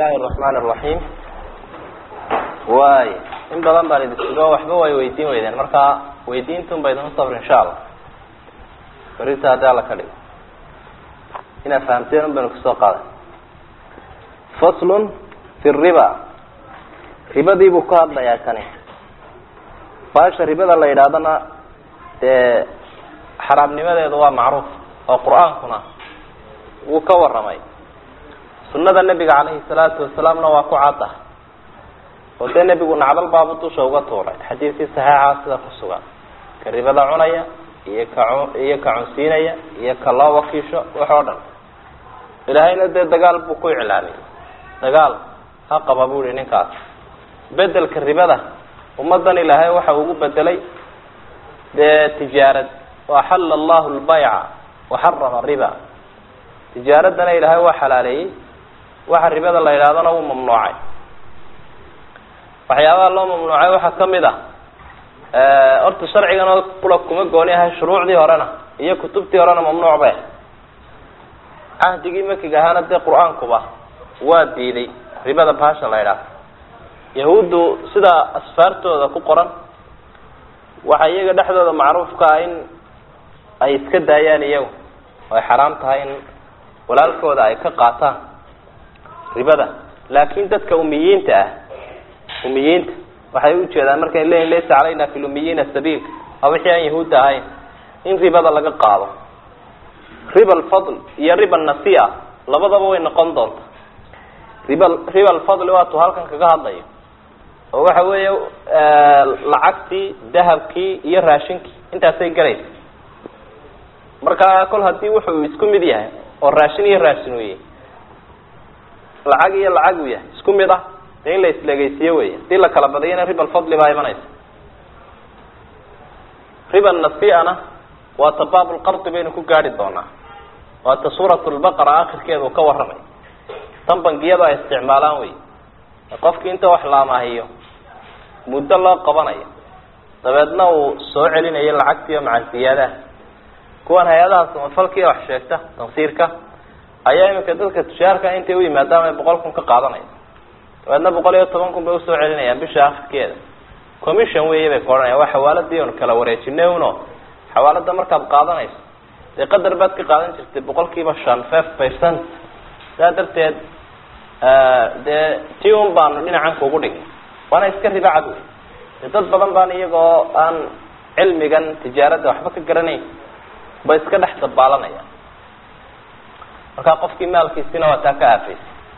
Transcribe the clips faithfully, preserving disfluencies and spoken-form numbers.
الله الرحمن الرحيم واي إن بدن بارد السجوا وحبوا ويدين ويدين مركا ويدين ثم بيدن الصبر إن شاء الله فريت هذا على كلام هنا فهمتين بنك الساقة فصل في الربا ربا دي بكار لا يكني فاش ربا الله يرادنا حرام نماذج هذا معروف القرآن كنا وكور رمي سنة النبي عليه الصلاة والسلام نواقع عطا وده النبي قلنا عبد الباب شوقة طورة حديث صحيح عاصلة خصوصا كريبا دعونيا إياك عنسينيا إياك الله وكيشة وحودا إلهينا ده دقال بكوي علاني دقال حق بابولي نكاس بدل كريبا ده ومدن إلهي وحوقو بدلي ده تجارة وحل الله البيع وحرم الربا تجارتنا إلهي وحلالي waxa ribada la yiraahdo uu mamnuucay waxyaabaha loo mamnuucay waxa kamid ah ee orta sharcigan kula kuma gooniyahay shuruucdii horena iyo kutubtii horena mamnuuc bay ahdigii markii gahanada de quraankuba waa diiday ribada baasha la yiraahdo yahuudu sida asfaartooda ku qoran waxa iyaga dhaxdooda macruufka ah in ay iska daayaan iyagu way xaraam tahay in walaalkooda ay ka qaataan ribada laakiin dadka umiyiinta ah umiyiinta waxay u jeedaan markay leeyahay leeysa calayna fil umiyiina sabiil aw wixii yahuud ahayn in ribada laga qaado riba al-fadl iyo riba an-nasi'a labadaba way noqon doontaa riba riba al-fadl waa to halkan kaga hadlayo oo waxa weeye lacagtii dahabkii iyo raashinkii intaasay galaysaa marka kol hadii wuxuu isku mid yahay oo raashin iyo raashin weeye lacag iyo lacag weeye isku mid ah in la isleegaysiyo weeye si la kala badayna riba al-fadl baa imanaysa riba an-nasi'ana waa tabab al-qard bayna ku gaari doona waa ta suuratul baqara aakhirkeedu ka waramay tan bangiyada ay isticmaalaan weeye qofkii inta wax laamahayo muddo loo qabanayo dabeedna uu soo celinayo lacagtii macasiyada kuwan hay'adaha samafalka wax sheegta tansiirka ayaa imika dadka tijaarka intay u yimaadaan ay boqol kun ka qaadanayaan wadna boqol iyo toban kun bay soo celinayaan bisha afkeeda commission weeye bay qoranayaan waxa xawaaladii oo kala wareejinayno xawaalada markaad qaadanayso ee qadar baad ka qaadan jirtay boqolkiiba shan five percent sadarteed ee de tium baan dhinacan kugu dhigay wana iska riba cad dad badan baan iyagoo aan cilmigan tijaarada waxba ka garanay bay iska dhex dabaalanayaan marka qofkii maalkiisina waa taa ka aafay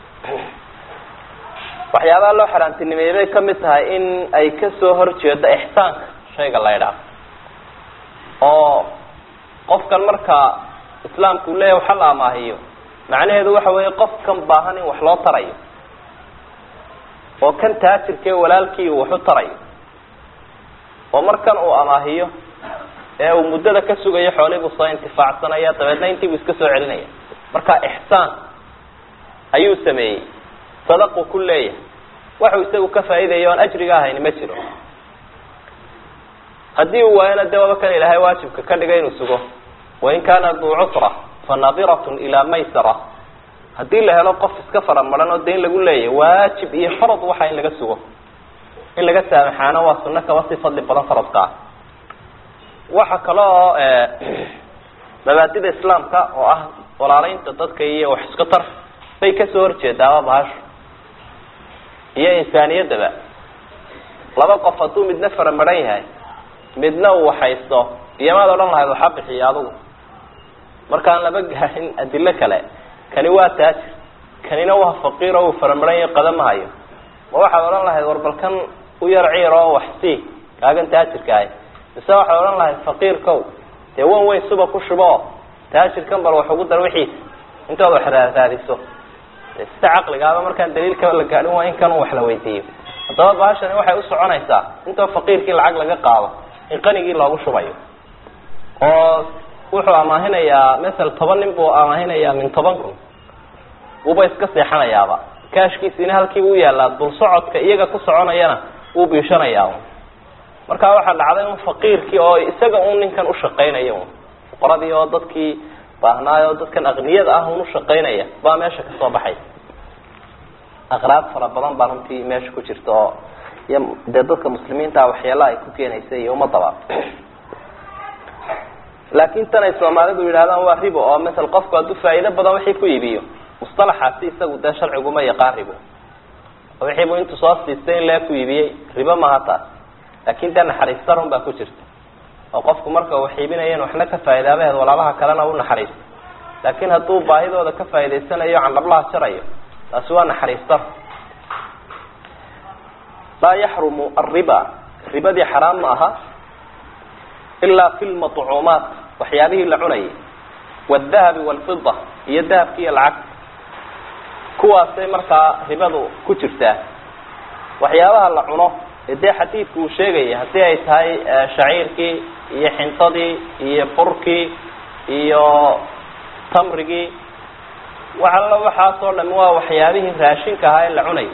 waxyaabaha loo xaraantinimeeyay kamid tahay in ay ka soo horjeedo ihsaanka shayga la yiraahdo oo qofkan marka islaamku leeyahay waxa la amaahiyo macnaheedu waxa weeye qofkan baahan in wax loo tarayo oo kan taajirkee walaalkii uu wax u tarayo oo markan uu amaahiyo ee uu muddada ka sugayo xoolihiibu soo intifaacsanaya dabeedna intii uu iska soo celinaya marka ihsaan ayuu sameeyay sadaqo kulleeya waxa uu isagu ka faa'iideeyo aan ajriga ahayn ma jiro hadii uu waayna dawaba kan ilaahay waajibka ka dhigay inuu sugo wa in kana du usra fa nadiratun ila maysara hadii la helo qof iska faramaran oo deyn lagu leeyahay waajib iyo farad waxa in laga sugo in laga saamaxana waa sunna ka wasi fadli badan faradka waxa kale oo ee mabaadida islaamka oo ah walaalaynta dadka iyo wax iska tar bay ka soo horjeedaa baash iyo insaaniyadaba laba qof haduu midna faramaran yahay midna uu haysto iyamaad oran lahayd waxa bixiya adigu markaan laba gaarin adilla kale kani waa taajir kanina waa faqiir oo faramaran yahay qadamahayo ma waxa oran lahayd warbalkan u yar ciiro wax si kaagan taajirka ay isa waxa oran lahayd faqiirkow ee wan way suba ku shubo taajirkan bal wax ugu dar wixii inta wax raadiso ista aqligaaba markaan daliilka la gaarin waa in kan wax la weydiiyo hadaba baashan waxay u soconaysaa inta faqiirkii lacag laga qaado in qanigii loogu shubayo oo wuxuu amaahinayaa mesela toban nin buu amaahinayaa min toban kun uba iska seexanayaaba kaashkiisina halkii uu yaalaa dul socodka iyaga ku soconayana uu biishanayaa marka waxa dhacday in faqiirkii oo isaga uu ninkan u shaqeynayo qoradii oo dadkii baahnaayo dadkan aqniyada ah uu shaqeynaya baa meesha ka soo baxay aqraab fara badan baa runtii meesha ku jirta oo iyo dee dadka muslimiinta waxyaalaha ay ku keenaysa iyo ummadaba laakiin tan ay Soomaalidu yiraahdaan waa ribo oo mesela qofku hadduu faa'iido badan wixii ku iibiyo mustalaxaasi isagu daa sharcigu ma yaqaan ribo wixii buu intuu soo siistay in la ku iibiyay ribo ma hata laakiin dan naxariistarun baa ku jirta oo qofku marka uu xiibinayo waxna ka faa'iidaabeed walaalaha kalena uu naxariisto laakiin hadduu baahidooda ka faa'iideysanayo aan lablaha jarayo taasi waa naxariistar la yahrumu ar-riba ribadi haram ma aha illa fil mat'umat waxyaabihi la cunay wad-dahab wal-fidda iyo dahabki iyo lacag kuwaasay markaa ribadu ku jirtaa waxyaabaha la cuno ee xadiidku uu sheegay hadii ay tahay shaciirkii iyo xintadii iyo burkii iyo tamrigii waxa waxa soo dhan waa waxyaabihii raashinka ahaa ee la cunay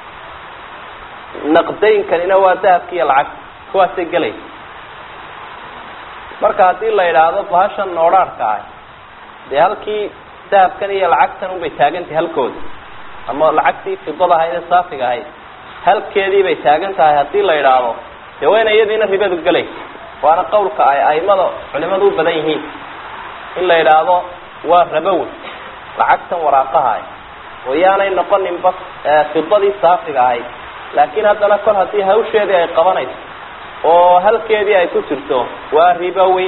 naqdayn kanina waa dahabkii iyo lacag kuwaasay galay marka hadii la yiraahdo bahashan noodhaarka ah de halkii dahabkan iyo lacagtan u bay taagantay halkooda ama lacagtii fidada ahayd saafiga ahayd halkeedii bay taagan tahay hadii la yiraahdo de wayna iyadiina ribadu galay waana qowlka ay aymada culimadu u badan yihiin in la yiraahdo waa rabow lacagtan waraaqaha oo yaanay noqonin bas fidadii saafiga ahayd laakiin haddana kol hadii hawsheedii ay qabanayso oo halkeedii ay ku jirto waa ribawi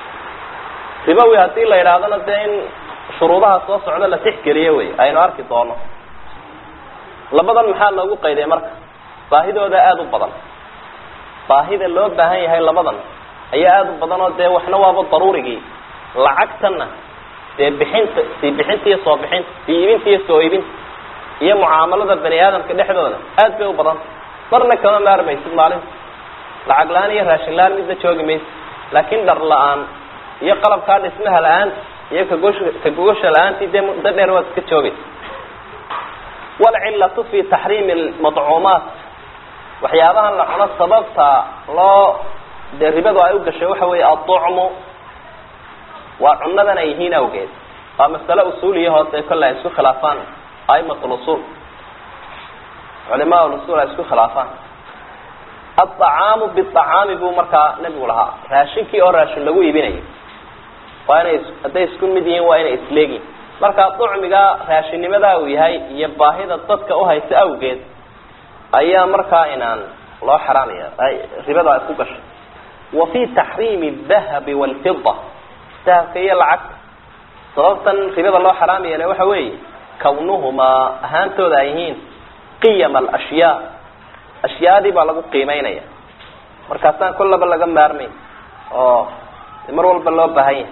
ribawi hadii la yiraahdo de in shuruudaha soo socda la tixgeliyo way aynu arki doono labadan maxaa loogu qayday marka baahidooda aad u badan baahida loo baahan yahay labadan ayaa aad u badan oo de waxna waaba daruurigi lacagtana de bixinta si bixinta iyo soo bixinta iibinta iyo soo iibinta iyo muaamalada bani aadamka dhexdooda aad bay u badan marna kama maarmaysid maalin lacag laan iyo raashin laan mid la joogi maysid laakiin dhar la'aan iyo qalabka dhismaha la'aan iyo ka goosha ka goosha la'aantii de muddo dheer waad ka joogay والعلة في تحريم المطعومات waxyaabahan la cuno sababta loo deribadu ay u gashay waxa weey aطعم waa cunadan ay yihiin awgeed waa mas'ala usuuliye hoose kala isku khilaafaan aymat al-usul ulama al-usul isku khilaafaan الطعام بالطعام buu marka nabigu lahaa raashinkii oo raashin lagu iibinayo waa inay haday isku mid yihiin waa inay isleegin marka ducmiga raashinimada uu yahay iyo baahida dadka u haysta awgeed ayaa marka inaan loo xaraamaya ay ribada ay ku gashay wa fi tahrim al-dhahab wal-fidda dahabka iyo lacag sababtan ribada loo xaraamaya waxa weey kawnuhuma ahaantooda yihiin qiyam al-ashya ashyaadi baa lagu qiimeynaya marka tan kullaba laga maarmay oo mar walba loo baahan yahay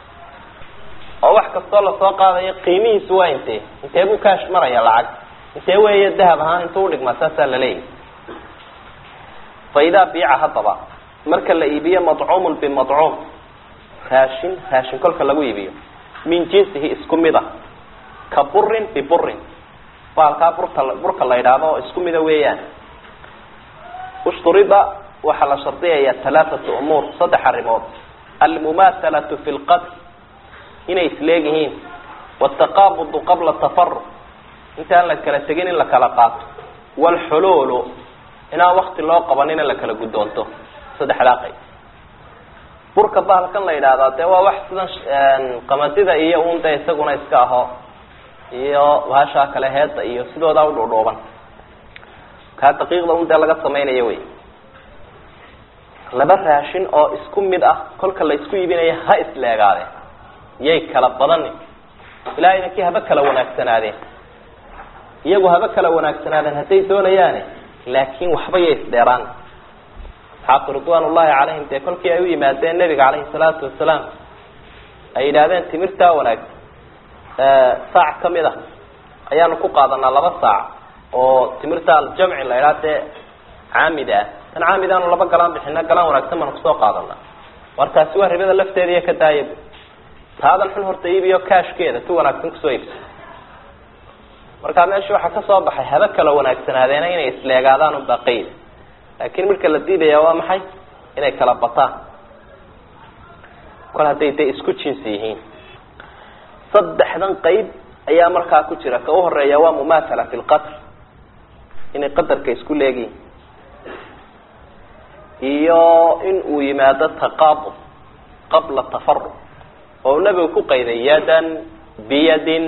oo wax kasta la soo qaadayo qiimihiisu waa intee intee buu kaash maraya lacag intee weeye dahab ahaan intuu dhigma saasa la leeyahay fayda biica hadaba marka la iibiyo mad'uum bi mad'uum raashin raashin kolka lagu iibiyo min jinsihi isku mida ka burrin bi burrin falka burka burka la yiraahdo isku mida weeyaan ushturida waxa la shartiyay thalathatu umur saddex arrimood al-mumathalatu fil qadr inay isleegihiin والتقابض قبل التفرق انت ان la kala tagin in la kala qaato wal hulul ina waqti loo qabanin la kala gudoonto saddex laaqay burka bahalkan la yiraahdo de waa wax sidan qamadida iyo uunta isaguna iska aho iyo waasha kala heeda iyo sidooda u dhoodhooban ka daqiiqda uunta laga sameeyay way laba raashin oo isku mid ah kolka la isku iibinayo ha isleegaade yay kala badan ilaahayna ki haba kala wanaagsanaadeen iyagu haba kala wanaagsanaadeen haday doonayaan laakiin waxba ay isdheeraan xaqu ridwanullahi alayhim de kolkii ay u yimaadeen nabiga alayhi salaatu wasalaam ay yiraahdeen timirta wanaag ee saac kamida ayaanu ku qaadanaa laba saac oo timirta al-jam'i la yiraahdo caamida tan caamidaan laba galaan bixina galaan wanaagsan man ku soo qaadanaa wartaasi waa ribada lafteeda ka daayib هذا الحين هرتيبيو كاش كده تو wanaagsan ku soo iibs marka meesha waxa ka soo baxay haba kala wanaagsan adeena inay isleegaadaan u baqay laakiin marka la diidayo waa maxay inay kala bataan kala haday isku jinsi yihiin saddexdan qayb ayaa marka ku jira ka u horeeya waa mumathala fil qatl inay qadarka isku leegiin iyo in uu yimaado taqaabud qabla tafaruq oo nabigu ku qayday yadan biyadin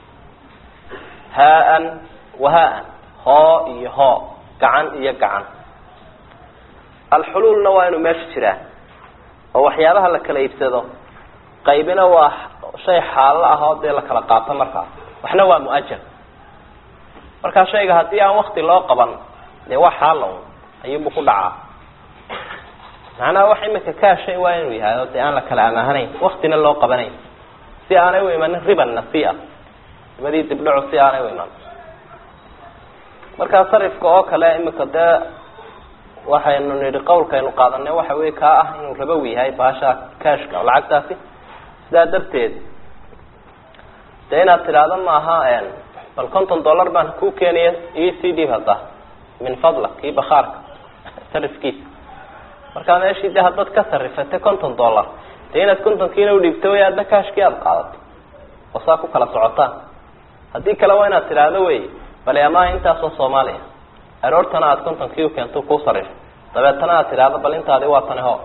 haan wahaan hoo iyo hoo gacan iyo gacan alxuluulna waa inuu meesha jiraa oo waxyaabaha la kala iibsado qaybina waa shay xaalo ah oo dee la kala qaato markaas waxna waa muajal markaa shayga haddii aan wakti loo qaban dee waa xaalow ayuubu ku dhacaa macnaha wax imika kaashay waa inuu yahay oo dee aan la kala amaahanayn waktina loo qabanayn si aanay u imanin riban nasiia ribadii dibdhaco si aanay u iman markaa sarifka oo kale imika dee waxaynu nidhi qawlkaynu qaadanay waxa wey kaa ah inuu rabowi yahay baasha kaashka oo lacagtaasi sidaa darteed dee inaad tidhaahdo maaha bal konton dollar baan ku keenaya e c d hadda min fadla kii bakaarka sarifkiisa markaa meeshii de haddaad ka sarifata konton dollar dee inaad kontonkiina udhiibto way adna kaashkii aada qaadato oo saa ku kala socotaan haddii kale waa inaad tidhaahdo wey bale amaha intaasoo soomaaliya aroortana aada kontonkii ukeento ku sarif dabeetana aad tidhaahdo bal intaadi waa tani ho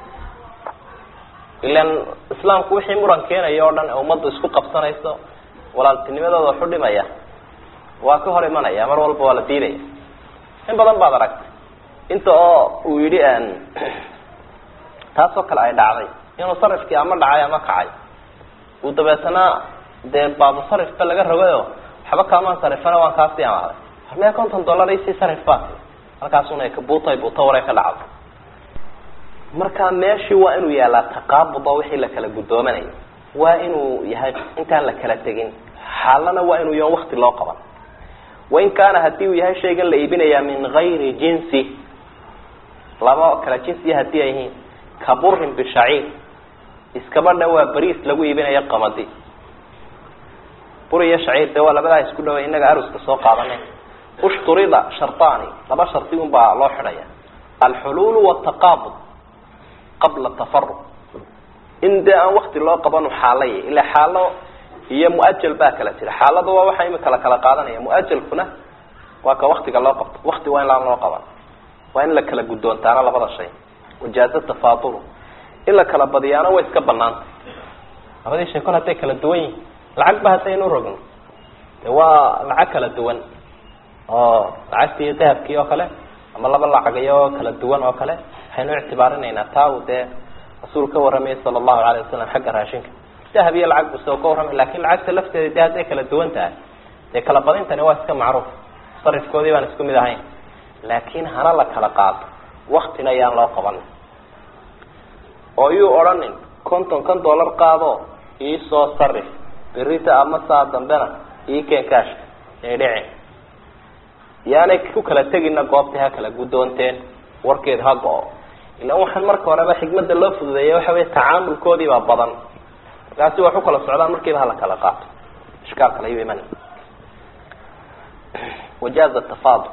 ilan islaamku wixii muran keenaya oo dhan ee ummaddu isku qabsanayso walaaltinimadooda waxu dhimaya waa ka hor imanaya mar walba waa la diidaya in badan baad aragtay inta oo uu yidhi taasoo kale ay dhacday inuu sarifkii ama dhacay ama kacay uu dabeetana dee baabu sarifba laga rogayo waxba kaamaan sarifana waan kaasii amaaday harmee konton dollar isii sarif baa halkaasuna buutay buuta waray ka dhacdo marka meeshii waa inuu yaalaa taqaabudo wixii la kala guddoomanaya waa inuu yahay intaan la kala tegin xaalana waa inuu yahay wakti loo qaban wain kaana hadii uu yahay shaygan la iibinaya min gayri jinsi laba kala jinsiya hadii ay yihiin ka burin bishaciir iskaba dhawaa bariis lagu iibinayo qamadi bur iyo shaciir de waa labadaa isku dhaway inaga aruska soo qaadanay ushturida sharطaani laba shardi un baa loo xidhaya alxuluul wاtaqaabud qabla tafaruq in dee aan wakti loo qabanu xaalay ilaa xaalo iyo muajal baa kala jira xaalada waa waxa imika la kala qaadanaya muajalkuna waa ka waktiga loo qabto wakti waa in laan loo qaban waa in la kala guddoontaana labada shay wajaaza tafaadul in la kala badiyaana way iska banaantay labadii shay kol hadday kala duwan yihin lacag ba haddaynu rogno de waa lacag kala duwan oo lacagtii iyo dahabkii oo kale ama laba lacagayo kala duwan oo kale waxaynu ictibaarinaynaa taa uu dee rasuul ka warramaya sala allahu alayh wasalam xagga raashinka dahab iyo lacag buu soo ka warramay lakin lacagta lafteeda de hadday kala duwan tahay dee kala badintani waa iska macruuf sarifkoodii baan isku mid ahayn laakin hana la kala qaato waktina ayaan loo qaban oo yuu odhanin konton kan dollar qaado iisoo sarif berita ama saa dambena ii keen kaashka ee dhici yaanay ku kala tegina goobtii ha kala guddoonteen warkeed ha go-o ilan waxaan marka horeba xikmada loo fududeeya waxa wey tacaamulkoodii baa badan markaasi wax u kala socdaan markiiba hala kala qaato ishkaal kale ayuu imanay wajaaza tafaadul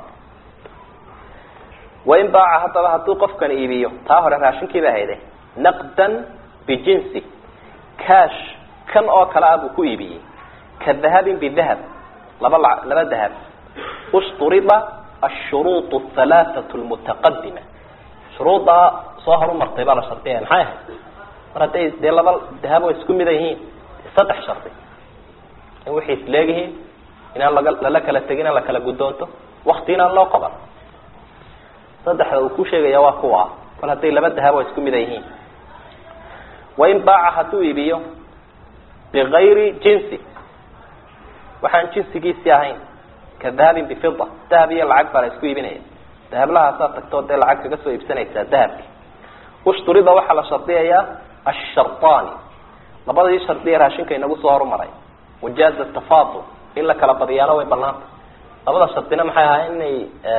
wain baaca haddaba hadduu qofkan iibiyo taa hore raashinkiiba hayde naqdan bijinsi cash kan oo kale ah buu ku iibiyey ka dahabin bidahab laba laba dahab ushturida ashuruud ahalaathatu lmutaqadima shuruudda soo horumartay baa la shardiyaya maxay ahayd mar hadday dee laba dahab oo isku mida yihiin saddex shardi in waxay isleegyihiin inaan laga lala kala tegin aan la kala guddoonto wakti inaan loo qaban saddexda uu ku sheegaya waa kuwa kol hadday laba dahab oo isku mida yihiin wain baaca hadduu iibiyo bigayri jinsi waxaan jinsigiisii ahayn ka dahabin bifida dahab iyo lacag baa la isku iibinaya dahablahaasaa tagtoo dee lacag kaga soo iibsanaysaa dahabki ushturida waxaa la shardiyayaa asharطaani labadii shardiya raashinka inagu soo horumaray wajaaza tafaadul in la kala badiyaana way banaanta labada shardina maxay ahaa inay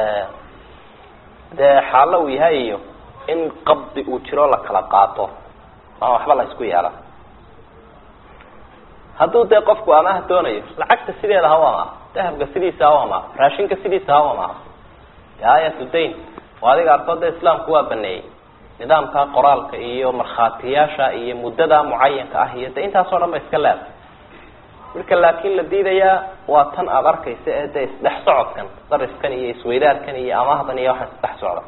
dee xaalo uu yahay iyo in qabdi uu jiro la kala qaato ama waxba la isku yeela hadduu dee qofku amaah doonayo lacagta sideeda ha u amaah dahabka sidiisa ha u amaah raashinka sidiisa ha u amaah aayatu dayn oo adiga arkood de islaamku waa baneeyey nidaamka qoraalka iyo markhaatiyaasha iyo muddada mucayanka ah iyo de intaasoo dhan ba iska leeday marka laakiin la diidayaa waa tan aad arkaysa ee de isdhex socodkan sarifkan iyo isweydaarkan iyo amaahdan iyo waxaan isdhex socda.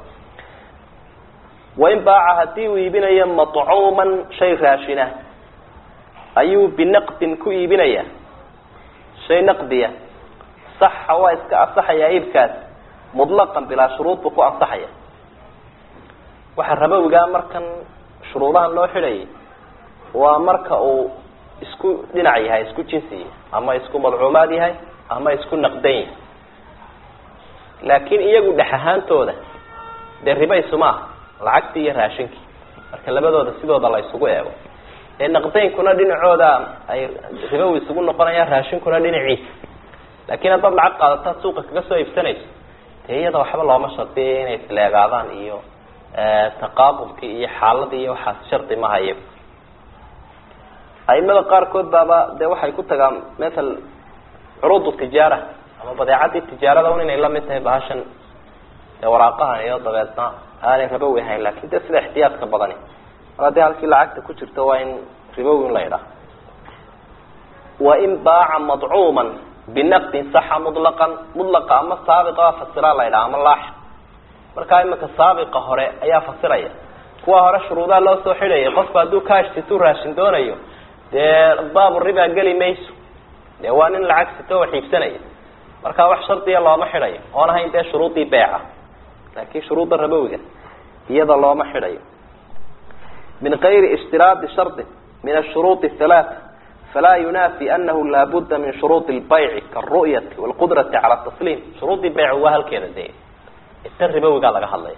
wain baaca hadii uu iibinayo matcuuman shay raashina ayuu binaqdin ku iibinaya shay naqdiya saxa waa iska asaxaya iibkaas mutlaqan bilaa shuruud buu ku ansaxaya. waxa rabowigaa markan shuruudahan loo xidhayay waa marka uu isku dhinac yahay isku jinsi ama isku madcuumaad yahay ama isku naqdan yahay. laakiin iyagu dhex ahaantooda dee riba isuma aha lacagtii iyo raashinkii marka labadooda sidooda la isugu eego ee naqdaynkuna dhinacooda ay ribowi isugu noqonayaan raashinkuna dhinaciisa. laakiin haddaad lacag qaadataad suuqa kaga soo iibsanayso dee iyada waxba looma shardiya inay isleegaadaan iyo taqaabulkii iyo xaaladii iyo waxaas shardi maha iyagu. aimada qaarkood baaba dee waxay ku tagaan matal curuudu tijaara ama badeecadii tijaarada un inay lamid tahay bahashan dee waraaqahan iyo dabeedna aanay ribowi ahayn. laakin de sida ixtiyaadka badani mar haddii halkii lacagta ku jirto waa in ribowi in la yidhaha. wain baaca madcuuman binaqdin saxa mutlaqan mutlaqa ama saabiqa waa fasiraa la yidhaha ama laaxiq. markaa imika saabiqa hore ayaa fasiraya kuwa hore shuruudaha loo soo xidhayay qofku hadduu kaash situu raashin doonayo dee baabu ribaa geli mayso dee waa nin lacag sito wax iibsanaya markaa wax shardiya looma xidhayo oon ahayn dee shuruudii beeca. laakiin shuruudda rabowiga iyada looma xidhayo. min gayri ishtiraadi shardi min ashuruudi halaata falaa yunaafi anahu laabuda min shuruudi lbayci kaalru'yati waalqudrati cala tasliim. shuruudii beyc waa halkeeda dee tan ribowigaa laga hadlaya.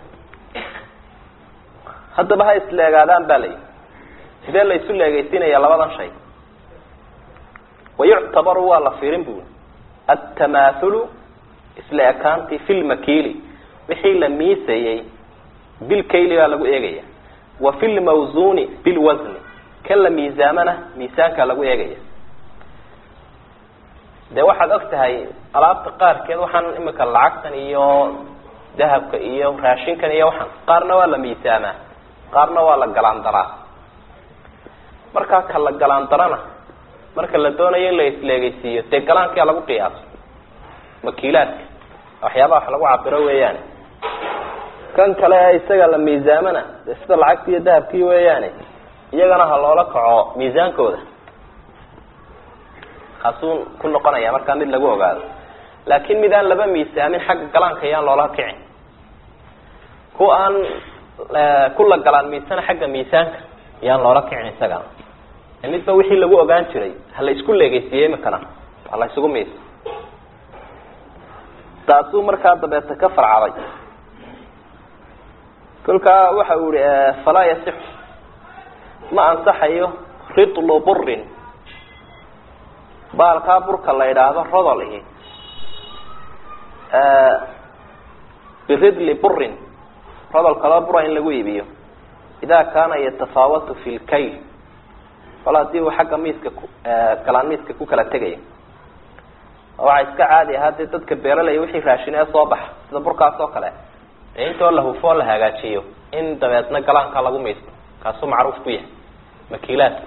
haddaba ha isleegaadaan ba layihi sidee la isu leegeysiinaya labadan shay. wayuctabaru waa la fiirin bui altamaathulu isla ekaanti fi lmakiili wixii la miisayey bilkayli baa lagu eegaya wa fi lmawsuuni bilwasni kan la miisaamana miisaankaa lagu eegaya. dee waxaad og tahay alaabta qaarkeed waxaan imika lacagtan iyo dahabka iyo raashinkan iyo waxaan qaarna waa la miisaamaa qaarna waa la galaandaraa. markaa ka la galaandarana marka la doonayo in la isleegeysiiyo dee galaankaa lagu qiyaaso makiilaadka waxyaabaha wax lagu cabiro weeyaane. kan kale isaga la miisaamana dee sida lacagti iyo dahabkii weeyaane iyagana ha loola kaco miisaankooda kaasuu ku noqonaya markaa mid lagu ogaado. laakiin mid aan laba miisaamin xagga galaanka yaan loola kicin ku aan kula galaan miisana xagga miisaanka yaan loola kicin isagana. midba wixii lagu ogaan jiray ha la isku leegeysiiyey imikana ha la isugu miis. taasuu markaa dabeeta ka farcaday. kolkaa waxa uu yihi falaa yasixu ma ansaxayo ridlu burin baalkaa burka la yidhaahdo rodol ihi biridli burin rodol kaloo bura in lagu iibiyo idaa kaana yatafaawatu fi lkayl kol hadii uu xagga miiska galaan miiska ku kala tegayo. waxaa iska caadi ahaa dee dadka beeralaya wixii raashin ee soo baxa sida burkaas oo kale ee intoo la hufoo la hagaajiyo in dabeedna galaanka lagu miisto kaasuu macruuf ku yahay makiilaadku.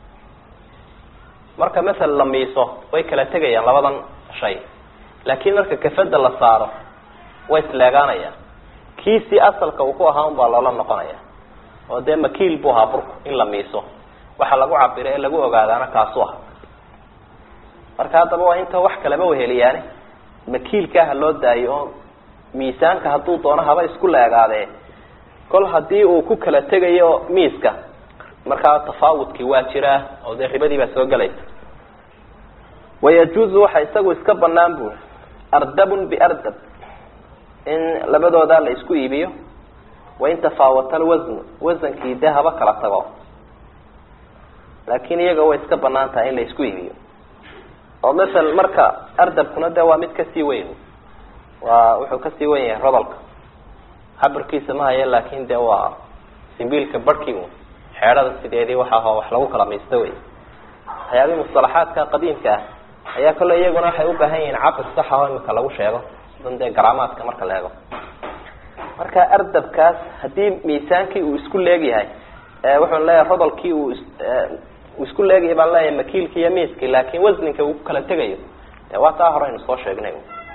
marka masal la miiso way kala tegayaan labadan shay laakiin marka kafada la saaro way isleegaanayaan. kiisii asalka uu ku ahaa un baa loola noqonaya oo dee makiil buu ahaa burku in la miiso waxa lagu cabiro ee lagu ogaadaana kaasu aha. marka haddaba waa inta wax kaleba weheliyaane makiilkaa ha loo daayo oo miisaanka hadduu doono haba isku leegaadee kol hadii uu ku kala tegayo miiska markaa tafaawudkii waa jiraa oo dee ribadii baa soo gelaysa. wayajuuzu waxa isagu iska banaan bui ardabun biardab in labadooda la isku iibiyo wain tafaawata alwasnu wasankii dee haba kala tago laakiin iyaga way iska banaan tahay in la isku iibiyo. oo masal marka ardabkuna de waa mid kasii weyn waa wuxuu kasii wen yahay rodolka habarkiisa ma haya laakin de waa simbiilka barhkii un xeedhada sideedii waxa aho wax lagu kala maysto wey. waxyaabihi mustalaxaadka qadiimka ah ayaa kale iyaguna waxay u baahan yihiin cabir sax ah oo imika lagu sheego sidan dee garaamaadka marka la eego. marka ardabkaas hadii miisaankii uu isku leegyahay wuxuu leeyahay rodolkii uu isku leeyahay baa la yahay makiilka iyo miiska laakiin wasninka uu kala tagayo ee waa taa hore aynu soo sheegnay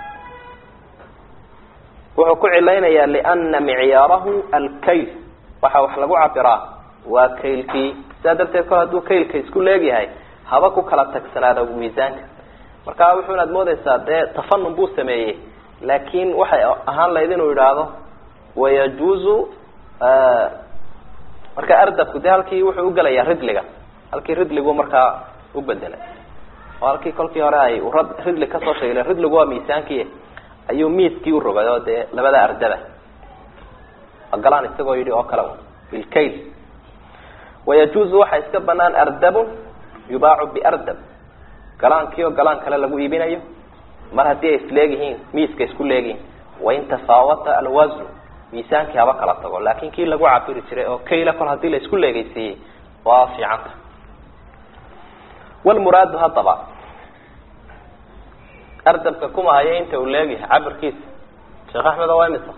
wuxuu ku cilaynayaa lianna mi'yaarahu al-kayl waxa wax lagu cabiraa waa kaylkii sadarteed kor haduu kaylka isku leeyahay haba ku kala tagsanaada miisaanka marka wuxuu inaad moodaysaa dee tafanun buu sameeyay laakiin waxay ahaan lahayd inuu yiraahdo wayajuzu marka ardabku de halkii wuxuu u galayaa ridliga halkii ridligu markaa u bedelay halkii kolkii hore ay ridli ka soo sheegay ridligu waa miisaankii ayuu miiskii u rogay oo de labada ardada galaan isagoo yiri oo kala bil kayl wayajuzu waxa iska banaan ardab yubaacu bi ardab galaankii oo galaan kale lagu iibinayo mar hadii ay isleeyihiin miiska isku leeyihiin wa inta saawata alwazn miisaankii haba kala tago laakiin kii lagu cabiri jiray oo kayla kol hadii la isku leegaysay waa fiicanta wal muraad hadaba ardabka kuma haya inta uu leeyahay cabirkiisa sheekh Ahmed waa imisa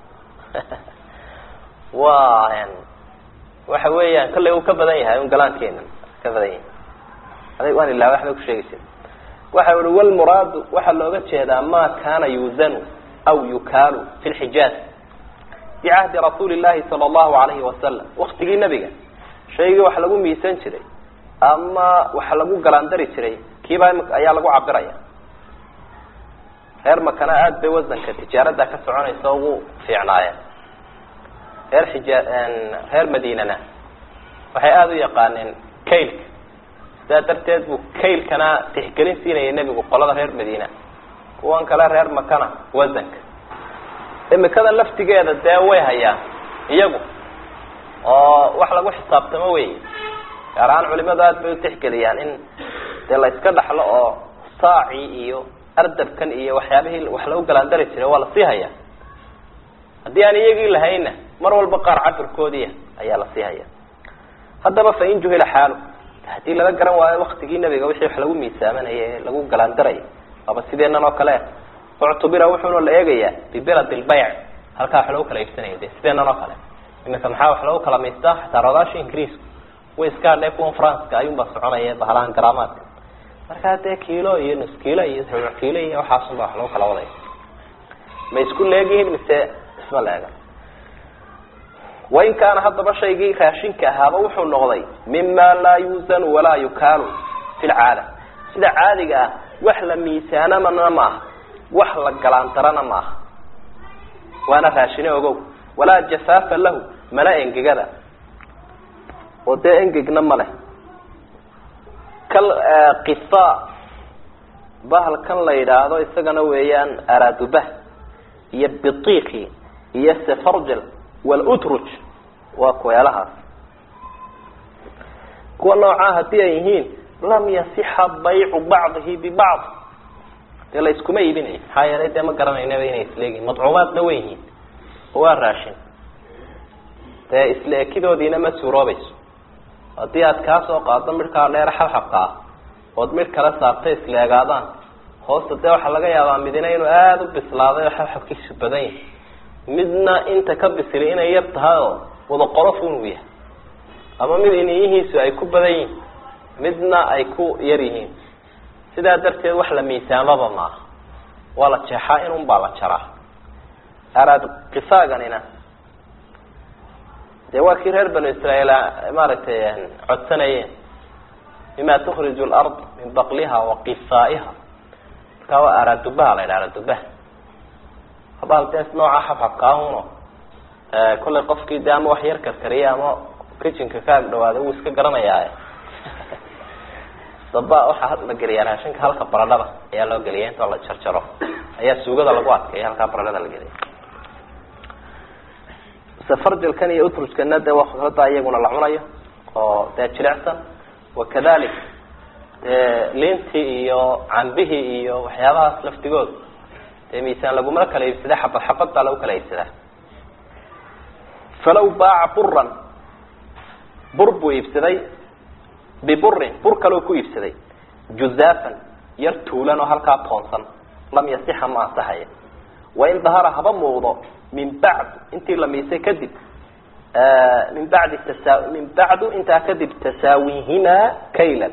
waa een waxa weeyaan kale uu ka badan yahay un galaankeenan ka badan yahay aday waan ilaa waxba ku sheegaysid waxa uu wal muraad waxa looga jeedaa ma kana yuzanu aw yukalu fi al-hijaz bi ahdi rasuulillahi sallallahu alayhi wa sallam waqtigii nabiga shayga wax lagu miisan jiray ama wax lagu galaandari jiray kiiba ayaa lagu cabiraya heer makana aad bay wasanka tijaarada ka soconaysa ugu fiicnaayeen heer xijaaz heer madiinana waxay aad u yaqaaneen kaylka sidaa darteed buu kaylkana tixgelin siinayay nabigu qolada reer madiina kuwan kale reer makana wasanka imikada laftigeeda dee way hayaan iyagu oo wax lagu xisaabtamo wey gaaraan culimada aad bay u tixgeliyaan in dee la iska dhaxlo oo saaci iyo ardabkan iyo waxyaabihii wax lagu galaandari jiray waa la sii hayaa haddii aan iyagii lahayna mar walba qaar cabirkoodiya ayaa la sii hayaa haddaba fa in juhila xaalu hadii laga garan waayo waqtigii nabiga wixii wax lagu miisaamanayay lagu galaandaray aba sideenan oo kale uctubira wuxuu la eegayaa bibilad albayc halka wax lagu kala iibsanayo sideenan oo kale imika maxaa wax lagu kala miistaa xitaa radaasha ingiriis way iska dheef kuwan France ayuu ba soconaya bahalaan garaamaad marka dee kiilo iyo nus kiilo iyo saddex kiilo iyo waxa soo wax lagu kala waday ma isku leeyihiin mise isma leega وإن كان هذا بشيء راشنك هذا وحو النغضي مما لا يوزن ولا يكال في العالم سيدا عادقة وحلا ميسانا من معه وحلا قلانترنا معه وانا راشنه وقو ولا جفاف له ملا انقق هذا وده انقق نمله كالقصاء بهل كان ليدا هذا يستغنى ويان أرادوا به يبطيقي يسفرجل والأترج وكويلها كل نوعها تيهين لم يصح بيع بعضه ببعض يلا يسكما يبيني هاي ريت ما قرنينا بيني اسليغي مطعومات دويهين هو الراشن تا اسلاكيدو دينا ما سوروبيس hadii aad ka soo qaado marka leer xalxaqa oo mid kala saartay islaagaadaan hoosta de waxa laga yaabaa midina inuu aad u bislaaday xalxabkiisu badan yahay midna inta ka bisri inay yar tahay wada qorof uu yahay ama mid inihiisu ay ku badan yihiin midna ay ku yar yihiin sidaa darteed wax la miisaamaba ma wala jeexa inuu baa la jaraa arad qisaaganina de waa kii reer banu israa'iil maaragtay codsanayeen bima tukhriju al-ard min baqliha wa qisaa'iha kawa aradubaha la yiraahdo dubaha habaaltaas nooca xafaqaahuno ee kulli qofkii daamo wax yar karkariya ama kitchenka ka dhawaada uu iska garanayaa sabba waxa la galiyaa raashinka halka baradhada ayaa loo galiyaa inta la jarjaro ayaa suugada lagu adkeeyo halka baradhada la galiyo safarjal kan iyo utrujkana de waqtiga ayaguna la cunayo oo taajiracsan wakadalik ee linti iyo canbihi iyo waxyaabahaas laftigood ee miisaan lagu mar kale ibsada xabad xabad baa lagu kala ibsada falaw baa'a burran burbu ibsaday biburrin bur kale ku ibsaday juzafan yartuulan oo halka toonsan lam yasiha ma sahaya wa in dhahara haba muudo من بعد انتي لما يسي كدب min bacdi tasa min bacdu intaa kadib tasaawihima kaylan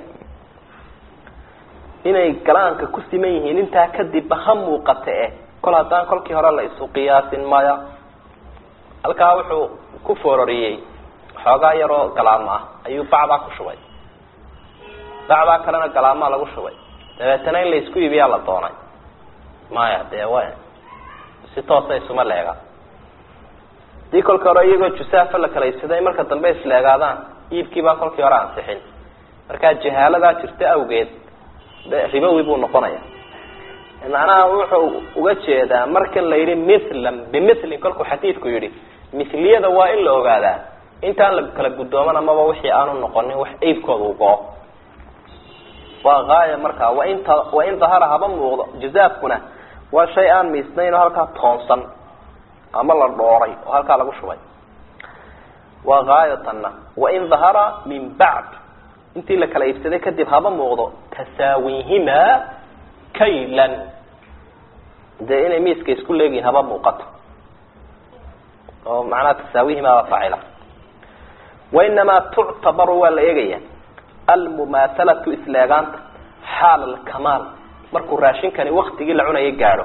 inay galaanka ku siman yihiin intaa kadib ha muuqata eh kol haddaan kolkii hore la isu qiyaasin maya halkaa wuxuu ku foororiyey xoogaa yaroo galaamo ah ayuu bacdaa ku shubay bacdaa kalena galaamaa lagu shubay dabeetana in la isku iibiyaa la doonay maya dee w si toosa isuma leega dii kolkii hore iyagoo jusaafa la kala iibsaday marka dambe isleegaadaan iibkiibaa kolkii hore ansixin markaa jahaaladaa jirta awgeed ribowi buu noqonaya macnaha wuxuu uga jeedaa markan la yidhi mithlan bimilin kolkuu xadiidku yidhi mithliyada waa in la ogaadaa intaan la kala guddooman amaba wixii aanu noqonin wax eybkooda u go-o waa gaaya markaa wain t wain dahara haba muuqdo juzaafkuna waa shay aan miisnayn oo halkaa toonsan ama la dhooray oo halkaa lagu shubay waa gaayatanna wain dahara min bacd intii la kala iibsaday kadib haba muuqdo tasaawihima kaylan dee inay miiska isku leegihin haba muuqato oo macnaha tasaawihima waa faacila wainamaa tuctabaru waa la eegaya almumaahalatu isleegaanta xaal alkamaal markuu raashinkani waktigii la cunayay gaadho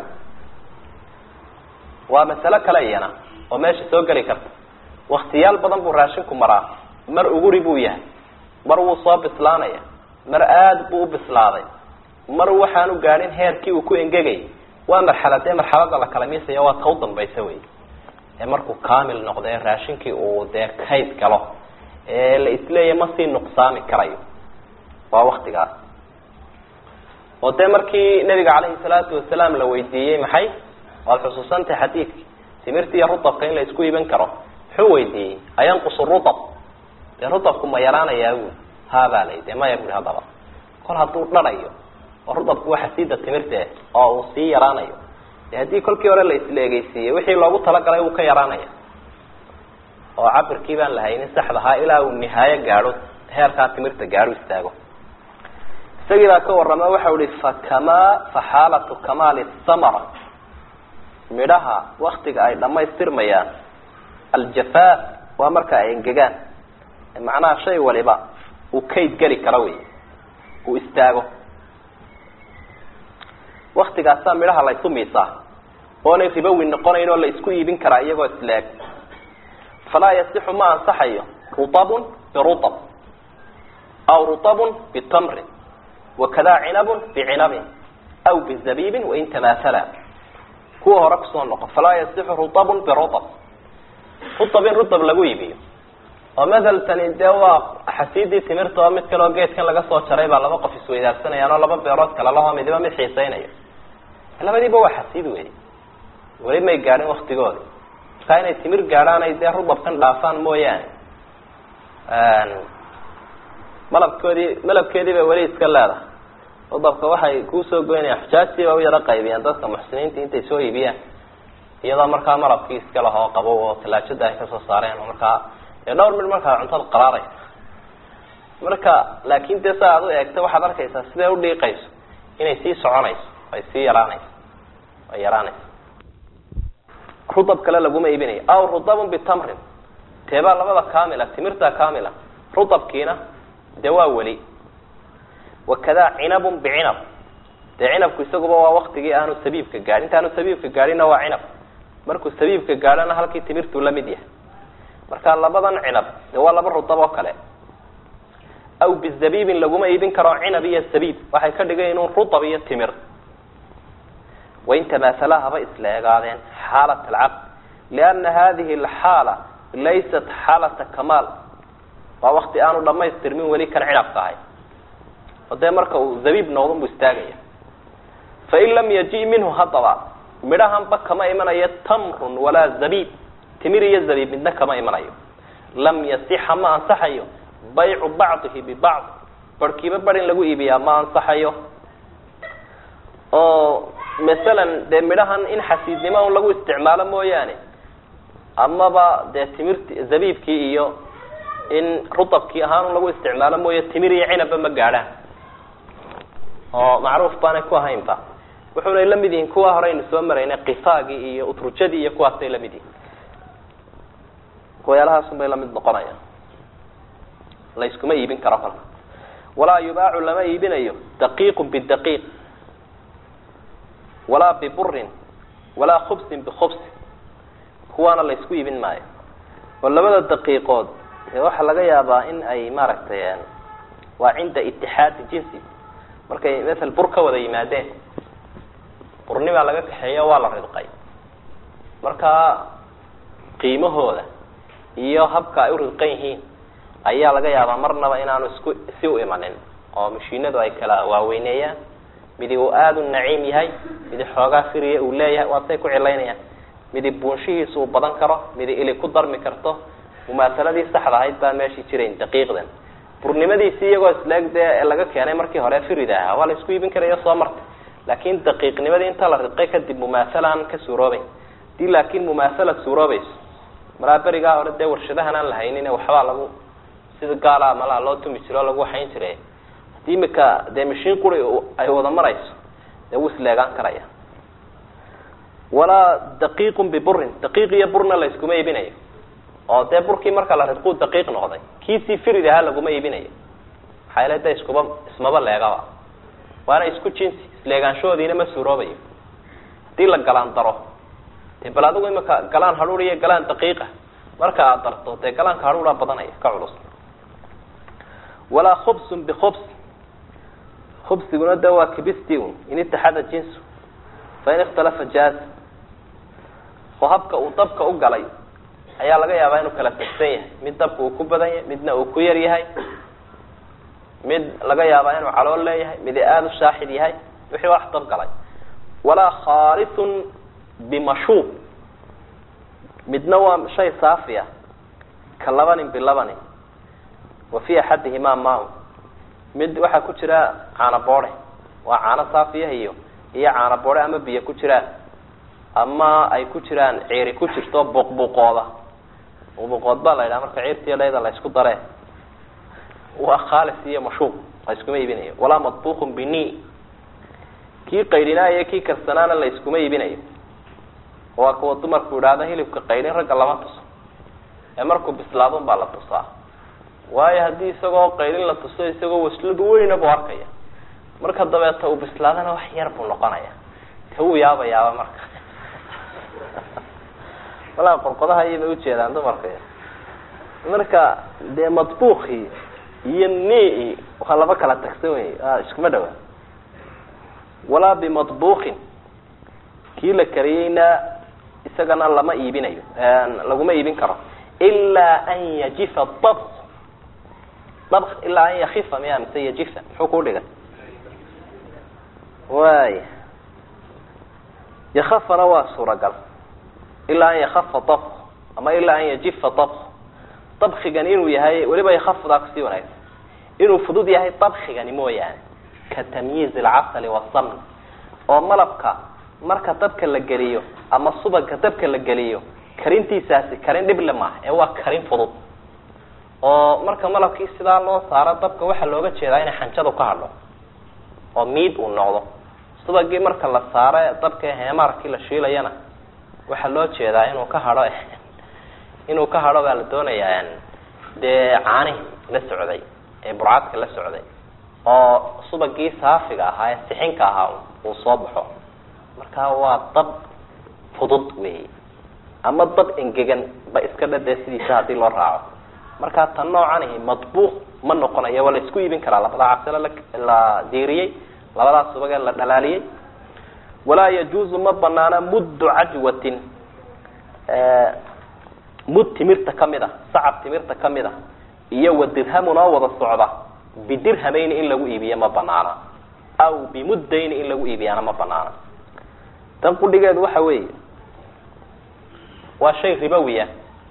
waa masalo kale iyana oo meesha soo geli karta waktiyaal badan buu raashinku maraa mar uguri buu yahay mar wuu soo bislaanaya mar aada buu u bislaaday mar waxaanu gaadhin heerkii uu ku engegayay waa marxaladee marxalada la kala miisaya waa ta u dambaysa wey ee markuu kamil noqdo ee raashinkii uu dee kayd galo ee la isleeya ma sii nuqsaami karayo waa waktigaas oo dee markii nabiga calayhi salaatu wasalaam la weydiiyey maxay waad xusuusantahay xadiidki timirta iyo rudabka in la isku iiban karo muxuu weydiiyey ayanqusu rudab dee rudabku ma yaraanayaa ui haabaa lay dee maya bui haddaba kol hadduu dharayo oo rudabku waa xasiida timirte oo uu sii yaraanayo de haddii kolkii hore la isleegeysiiyey wixii loogu talagalay wuu ka yaraanaya oo cabirkii baan lahaynin saxdahaa ilaa uu nihaayo gaadho heerkaa timirta gaadho istaago isagii baa ka warrama waxau ihi fakamaa faxaalatu kamaali samara midhaha waktiga ay dhamaystirmayaan aljafaaf waa marka ay engegaan macnaha shay waliba uu kayd geli karo wey uu istaago waktigaasaa midhaha la isu miisaa oonay ribowi noqonayn oo la isku iibin karaa iyagoo isleeg falaa yasixu ma ansaxayo rutabun birutab aw rutabun bitamrin wakada cinabun bicinabin aw bizabiibin wain tamaathala kuwa hore kusoo noqo falaa yasixu rutabun birutab rutab in rutab lagu iibiyo oo mathaltani dee waa xasiidii timirta oo mid kale oo geedkan laga soo jaray baa laba qof isweydaarsanayaan oo laba beerood kale laho midiba mid xiisaynayo labadiiba waa xasiid wey weli may gaadhin waktigoodi markaa inay timir gaadhaan ay dee rudabkan dhaafaan mooyaane malabkoodii malabkeedii bay weli iska leedahay rudabka waxay kuusoo goynayaan xujaajtiiba u yaro qaybiyaan dadka muxsiniinta intay soo iibiyaan iyadoo markaa malabkii iska lahoo qabow oo talaajada ay kasoo saareen oo markaa dee dhowr mid markaa cuntada qaraaraysa marka laakin dee sa aad u eegta waxaad arkaysaa siday udhiiqayso inay sii soconayso ay sii yaraanayso ay yaraanayso rudab kale laguma iibinayo aw rudabun bitamrin teebaa labada kamila timirta kamila rudabkiina dee waa weli wakada cinabun bicinab dee cinabku isaguba waa waktigii aanu sabiibka gaadhin intaanu sabiibka gaadhinna waa cinab markuu sabiibka gaadhana halkii timirtuu lamid yahay marka labadan cinab de waa laba rudab oo kale aw bizabiibin laguma iibin karo cinab iyo sabiib waxay ka dhigan inuu rudab iyo timir wain tamaathala haba isla egaadeen xaalat alcaqd liana hadihi alxaala laysat xaalata kamaal waa wakti aanu dhamaystirmin weli kan cinabka ahay oo dee marka uu zabiib noqdon buu istaagaya fain lam yaji minhu haddaba midhahanba kama imanayo tamrun walaa zabiib timir iyo zabiib midna kama imanayo lam yasixa ma ansaxayo baycu bacdihi bibacd barhkiiba bar in lagu iibiyaa ma ansaxayo oo masalan dee midhahan in xasiidnimo un lagu isticmaalo mooyaane amaba dee timirti zabiibkii iyo in rudabkii ahaan un lagu isticmaalo mooye timir iyo cinabba ma gaadhaan oo macruuf baanay ku ahaynba wuxuunay la mid yihiin kuwa horeynu soo maraynay kifaagii iyo utrujadii iyo kuwaasay la mid yihiin kuwayaalahaas bay la mid noqonayaan la iskuma iibin karo kale walaa yubaacu lama iibinayo daqiiqun bidaqiiq walaa biburin walaa khubsin bikhubs kuwaana la isku iibin maayo oo labada daqiiqood ee waxaa laga yaabaa in ay maaragtay waa cinda itixaadi jinsi markay masal bur ka wada yimaadeen burnibaa laga kaxeeyo waa la ridqay markaa qiimahooda iyo habka ay u ridqan yihiin ayaa laga yaabaa marnaba inaanu isku si u imanin oo mashiinadu ay kala waaweyneeyaan midi uu aada u naciim yahay midi xoogaa firiya uu leeyahay waa say ku cilaynayaan midi buunshihiisa uu badan karo midi ili ku darmi karto mumaasaladii saxda ahayd baa meeshii jirayn daqiiqdan burnimadiisi iyagoo isleeg dee ee laga keenay markii hore firida ahaa waa la isku iibin karayo soo martay laakin daqiiqnimadii inta la ridqay kadib mumaasalaan ka suuroobeyn hadii laakin mumaasala suuroobayso malaa berigaa hore dee warshadahan aan lahaynin waxbaa lagu sida gaala malaa loo tumi jiro o lagu waxayn jiray hadii imika dee mashiin quri ay wada marayso dee wuu isleegaan karaya walaa daqiiqun biburin daqiiq iyo burna la iskuma iibinayo oo dee burkii marka la ridquu daqiiq noqday kiisii firid ahaa laguma iibinayo maxaa yale de iskuba ismaba leegaba waana isku jinsi isleegaanshahoodiina ma suuroobayo hadii la galaan daro dee bal adigu imika galaan hadhuur iyo galaan daqiiqa marka aad darto dee galaanka hadhuuraa badanaya ka culus walaa khubsun bikhubs khubsiguna de waa kibisti un in itaxada jinsu fain ikhtalafa jaaz oo habka uu dabka u galay ayaa laga yaabaa inuu kala tagsan yahay mid dabka uu ku badan yahay midna uu ku yar yahay mid laga yaabaa inuu calool leeyahay mid aada u shaaxid yahay wixii wax dab galay walaa khaalisun bimashuub midna waa shay saafiya ka labanin bilabanin wa fi axadihimaa maa mid waxaa ku jira caano boode waa caano saafiya iyo iyo caano boode ama biyo ku jiraan ama ay ku jiraan ciiri ku jirto buqbuqooda buqbuqood baa la yidhaha marka ciirtiiyo dhayda la isku daree waa khaalis iyo mashuub la iskuma iibinayo walaa madbuuqun bini kii qaydhinaayo kii karsanaana la iskuma iibinayo waa kuwa dumarku idhaahda hilibka qaydhin ragga lama tuso ee markuu bislaadun baa la tusaa waayo haddii isagoo qaydhin la tuso isagoo wasladu weyna buu arkaya marka dabeeta uu bislaadana wax yar buu noqonaya ta uu yaaba yaaba marka walaa qorqodaha ayay ujeedaan dumarka marka dee madbuuqi iyo nii waa laba kala tagsan wey iskuma dhawa walaa bimadbuuqin kii la kariyeyna isagana lama iibinayo laguma iibin karo ilaa an yajifa dabk dabk ilaa an yakifa miya mise yajifa muxuu ku dhigay way yakafana waa suuragal ilaa an yakafa dabk ama ilaa an yajifa dabk dabkigan inuu yahay weliba yakafdaa kusii wanaagsan inuu fudud yahay dabkigani mooyaane ka tamyiiz alcasali wasamn oo malabka marka dabka la geliyo ama subaga dabka la geliyo karintiisaasi karin dhible maaha ee waa karin fudud oo marka malabkii sidaa loo saaro dabka waxaa looga jeedaa inay xanjadu ka hadho oo miid uu noqdo subagii marka la saaro dabka heemaarkii la shiilayana waxaa loo jeedaa inuu ka hadho inuu ka hadho baa la doonayaa dee caanihi la socday ee burcadka la socday oo subagii saafiga ahaa ee sixinka ahaa uu soo baxo marka waa dab fudud wey ama dab engegan ba iska dhadee sidiisa hadii loo raaco marka tan noocanihi madbuuq ma noqonayo waa la isku iibin karaa labada casalo la diiriyey labadaas subagee la dhalaaliyey walaa yajuuzu ma banaana muddu cajwatin mud timirta kamid a sacab timirta kamid a iyo wa dirhamun oo wada socda bidirhamayni in lagu iibiyo ma banaana aw bimuddayni in lagu iibiyana ma banaana tan qudhigeedu waxa weeye waa shay ribowiya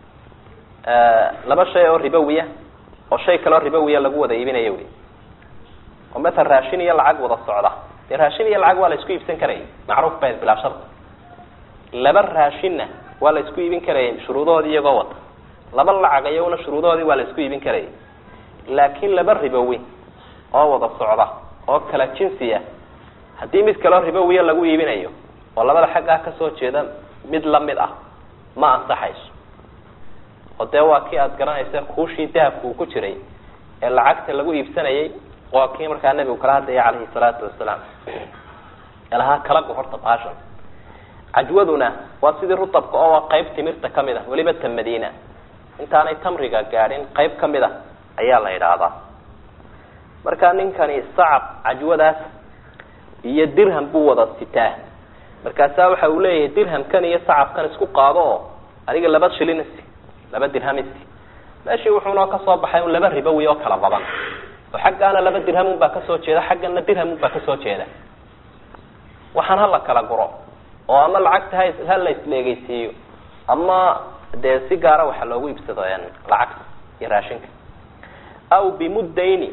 laba shay oo ribowiya oo shay kaloo ribowiya lagu wada iibinayo wey oo maala raashin iyo lacag wada socda dee raashin iyo lacag waa la isku iibsan karayay macruuf ba bilaa shart laba raashinna waa la isku iibin karayay shuruudahoodii iyagoo wata laba lacag iyaguna shuruudahoodii waa la isku iibin karayay laakiin laba ribowi oo wada socda oo kala jinsiya haddii mid kaloo ribowiya lagu iibinayo oo labada xaggaa kasoo jeeda mid lamid ah ma ansaxayso oo dee waa kii aada garanaysa kuushii dahabka uu ku jiray ee lacagta lagu iibsanayay waa kii markaa nebigu kala hadlaya calayhi salaatu wasalaam ilahaa kala gu horta baashan. cajwaduna waa sidii rutabka oo waa qayb timirta kamid ah, weliba ta madiina intaanay tamriga gaadhin qayb kamid ah ayaa la idhaahdaa. markaa ninkani sacab cajwadaas iyo dirham buu wada sitaa. markaasaa waxa uu leeyahay dirhamkan iyo sacabkan isku qaado oo adiga laba shilin isi laba dirham isi. meeshii wuxuuna kasoo baxay un laba ribowi oo kala badan oo xaggaana laba dirham unbaa kasoo jeeda, xaggana dirham unbaa kasoo jeeda. waxaan hala kala guro oo ama lacagta ha ha la isleegeysiiyo ama dee si gaara waxa loogu iibsado lacagta iyo raashinka. aw bimudayni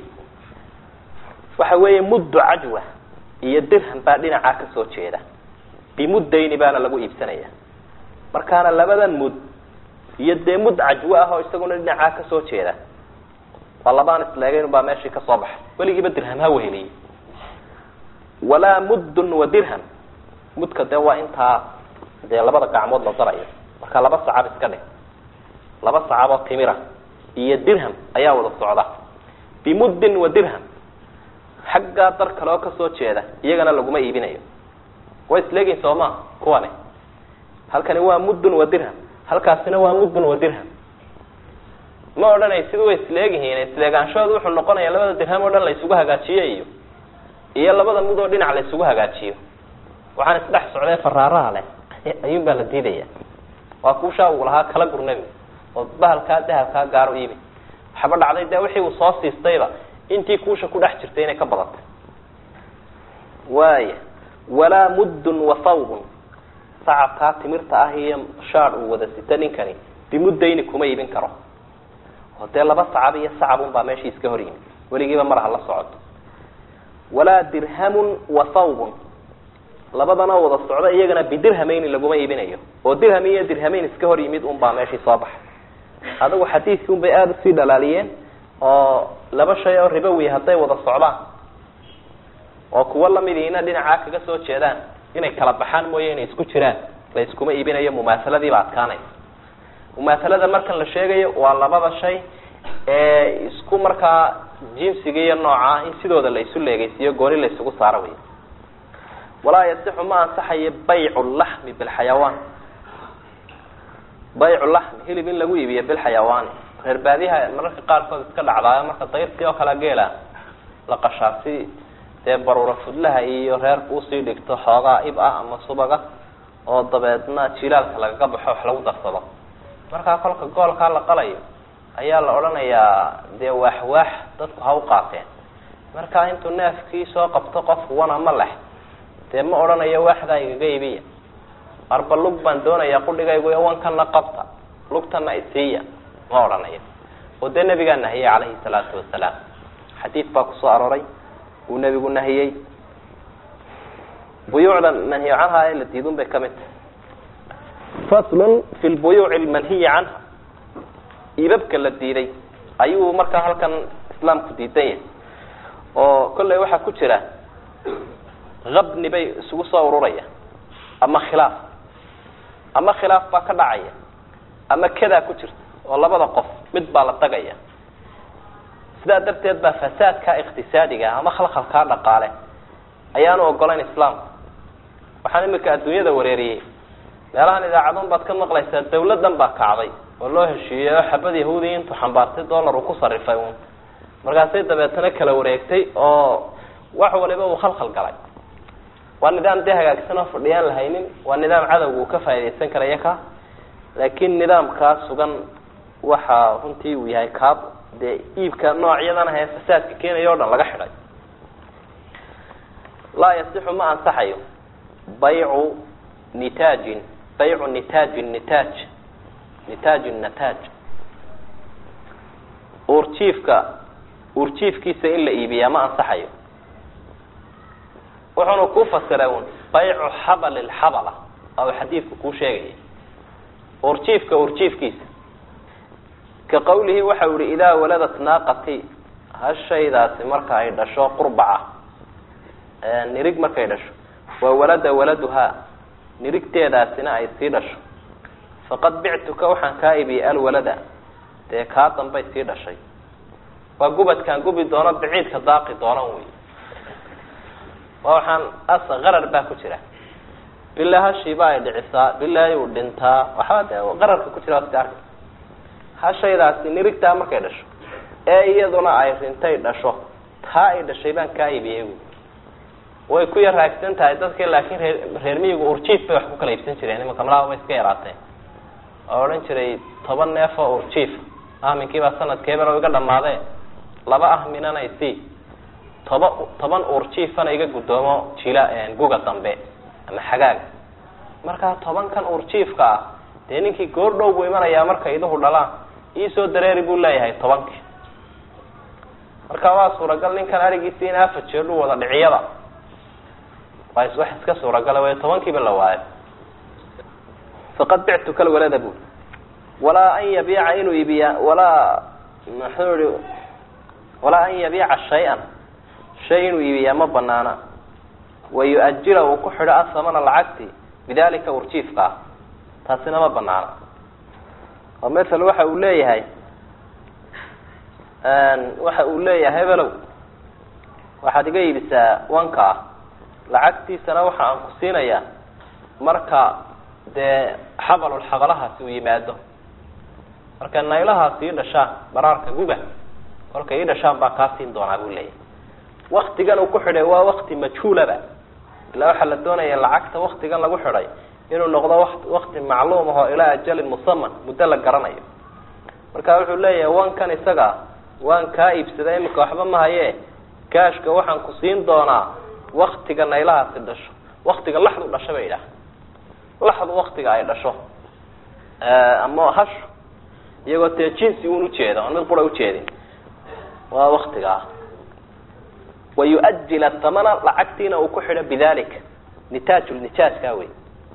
waxa weeye muddu cajwa iyo dirham baa dhinacaa kasoo jeeda, bimudayni baana lagu iibsanaya. markaana labadan mud iyo dee mud cajwo ah oo isaguna dhinacaa kasoo jeeda waa labaan isleegeyn baa meeshii kasoo baxay. weligiiba dirham ha weheliyey. walaa muddun wa dirham, mudka dee waa intaa dee labada gacmood la darayo. marka laba sacab iska dhig, laba sacab oo timira iyo dirham ayaa wada socda. bimuddin wa dirham, xaggaa dar kale oo kasoo jeeda iyagana laguma iibinayo. way isleegiin sooma kuwane. halkani waa muddun wa dirham, halkaasina waa muddun wa dirham. ma odhanay sida way isleegihiin. isleegaanshoodu wuxuu noqonayaa labada dirham oo dhan la isugu hagaajiyo iyo iyo labada mud oo dhinac la isugu hagaajiyo. waxaan isdhex socday faraaraha leh ayuun baa la diidaya. waa kuushaa uu lahaa kala gurnabi oo bahalkaa dahabkaa gaar u iibi. waxba dhacday dee wixii uu soo siistayba intii kuusha ku dhex jirtay inay ka badatay. waaya walaa muddun wa thawbun, sacabkaa timirta ah iyo shaar uu wada sita ninkani bimuddayni kuma iibin karo. oo dee laba sacab iyo sacab un baa meeshii iska hor yimid, weligiiba mar ha la socoto. walaa dirhamun wa thawbun, labadana wada socda iyagana bidirhamayni laguma iibinayo. oo dirham iyo dirhamayn iska hor yimid un baa meeshii soo baxay. adigu xadiidkii un bay aada usii dhalaaliyeen oo laba shay oo ribowi hadday wada socdaan oo kuwa lamidiina dhinacaa kaga soo jeedaan inay kala baxaan mooye inay isku jiraan la iskuma iibinayo. mumaasaladiiba adkaanaysa. mumaasalada markan la sheegayo waa labada shay ee isku markaa jinsiga iyo nooca in sidooda la isu leegaysiiyo gooni la isugu saaro wey. walaa yasixu ma ansaxayo baycu laxmi bilxayawaan, baycu laxmi hilib in lagu iibiyo bilxayawaani. reer baadiyaha mararka qaarkood iska dhacdaayo marka dayrtii oo kala geela la qashaa si dee baruura fudlaha iyo reerku usii dhigto xoogaa ib ah ama subaga oo dabeedna jilaalka lagaga baxo wax lagu darsado. markaa kolka goolkaa la qalayo ayaa la odhanayaa dee waaxwaax dadku ha u qaateen. markaa intuu neefkii soo qabto qofku wan ama lex dee ma odhanayo waaxdaa igaga iibiya. marba lug baan doonayaa qudhigaygu wankana qabta lugtana isiiya ma odhanayo. oo dee nabigaa nahiyey calayhi salaatu wasalaam. xadiid baa kusoo arooray uu nebigu nahiyey. buyuucda manhiy canha ee la diidun bay kamid tahay. faslun fi lbuyuuci almanhiyi canha, iibabka la diiday ayuu markaa halkan islaamku diidan yahay. oo kollay waxaa ku jira qabni bay isugu soo ururaya ama khilaaf ama khilaaf baa ka dhacaya ama kadaa ku jirta oo labada qof mid baa la tagaya. sidaa darteed baa fasaadka iqtisaadiga ama khalkhalkaa dhaqaale ayaanu ogolayn islaamku. waxaan imika adduunyada wareeriyey meelahan idaacadun baad ka maqlaysaa dawladan baa kacday oo loo heshiiyey oo xabad yahuudi intuu xambaartay dollar uu ku sarifay un markaasay dabeetana kala wareegtay oo wax waliba uu khalkhal galay. waa nidaam dee hagaagsan oo fadhiyaan lahaynin. waa nidaam cadowga uu ka faaidaysan karaya ka. laakiin nidaamkaa sugan waxa runtii uu yahay kaab dee iibka noocyadan ahee fasaadka keenaya o dhan laga xidhay. laa yasixu ma ansaxayo baycu nitaajin, baycu nitaaji nitaaj nitaaju nataaj, uurjiifka uurjiifkiisa in la iibiyaa ma ansaxayo. wuxuuna ku fasiray un baycu xabal lxabala oo xadiidku kuu sheegaya. uurjiifka uurjiifkiisa ka qawlihi waxa u yihi idaa waladat naaqati, hashaydaasi marka ay dhasho qurbaca nirig markay dhasho waa walada waladuhaa, nirigteedaasina ay sii dhasho faqad bictuka waxaan kaa iibiyey alwalada dee kaa dambay sii dhashay waa gubadkaan gubi doono baciidka daaqi doonan wey waa waxaan asa qarar baa ku jira bilaa hashiiba ay dhicisaa bilaahi uu dhintaa waxaa dee qararka ku jira iska arka hashaydaasi nirigtaa markay dhasho ee iyaduna ay rintay dhasho taa ay dhashay baan kaa iibiyey way ku yar raagsan tahay dadka laakiin reer reer miyigu urjiif bay wax ku kala iibsan jireen imanka malaha way iska yaraateen oo odhan jiray toban neef oo urjiif ahminkiibaa sanadkeebana iga dhamaadee laba ahminana isii toba toban urjiifana iga guddoomo jila guga dambe ama xagaaga markaa tobankan urjiifka ah dee ninkii goordhow buu imanayaa marka iduhu dhalaan iisoo dareeri buu leeyahay tobankii marka waa suuragal ninkan arigiisi in afa jeedhu wada dhiciyada waa wax iska suuragala way tobankiiba la waayo faqad bictuka alwalada buu walaa an yabiica inuu iibiya walaa muxuu ihi walaa an yabiica shay-an shay inuu iibiyaa ma banaana wayu-ajila uu ku xidho asamana lacagti bidalika urjiifka ah taasina ma banaana oo maala waxa uu leeyahay waxa uu leeyahay hebelow waxaad iga iibisaa wanka ah lacagtiisana waxa aan ku siinayaa marka dee xabalul xabalahaasi uu yimaado marka naylahaasi ii dhashaan baraarka guga kolka ii dhashaan baa kaa siin doonaa buu leeyahay waktigan uu ku xidhay waa wakti majhuulaba ilaa waxaa la doonaya lacagta waktigan lagu xidhay inuu noqdo wakti macluum ahoo ilaa ajalin musaman muddo la garanayo marka wuxuu leeyahay wankan isaga waan kaa iibsaday imika waxba ma haye gaashka waxaan ku siin doonaa waktiga naylahaasi dhasho waktiga laxdu dhasho bay idhaah laxdu waktiga ay dhasho ama hasho iyagoo dee jinsi un ujeeda oon mid qura ujeedin waa waktigaa wayuajil atamana lacagtiina uu ku xidho bidalika nitaaj nitaajkaa wey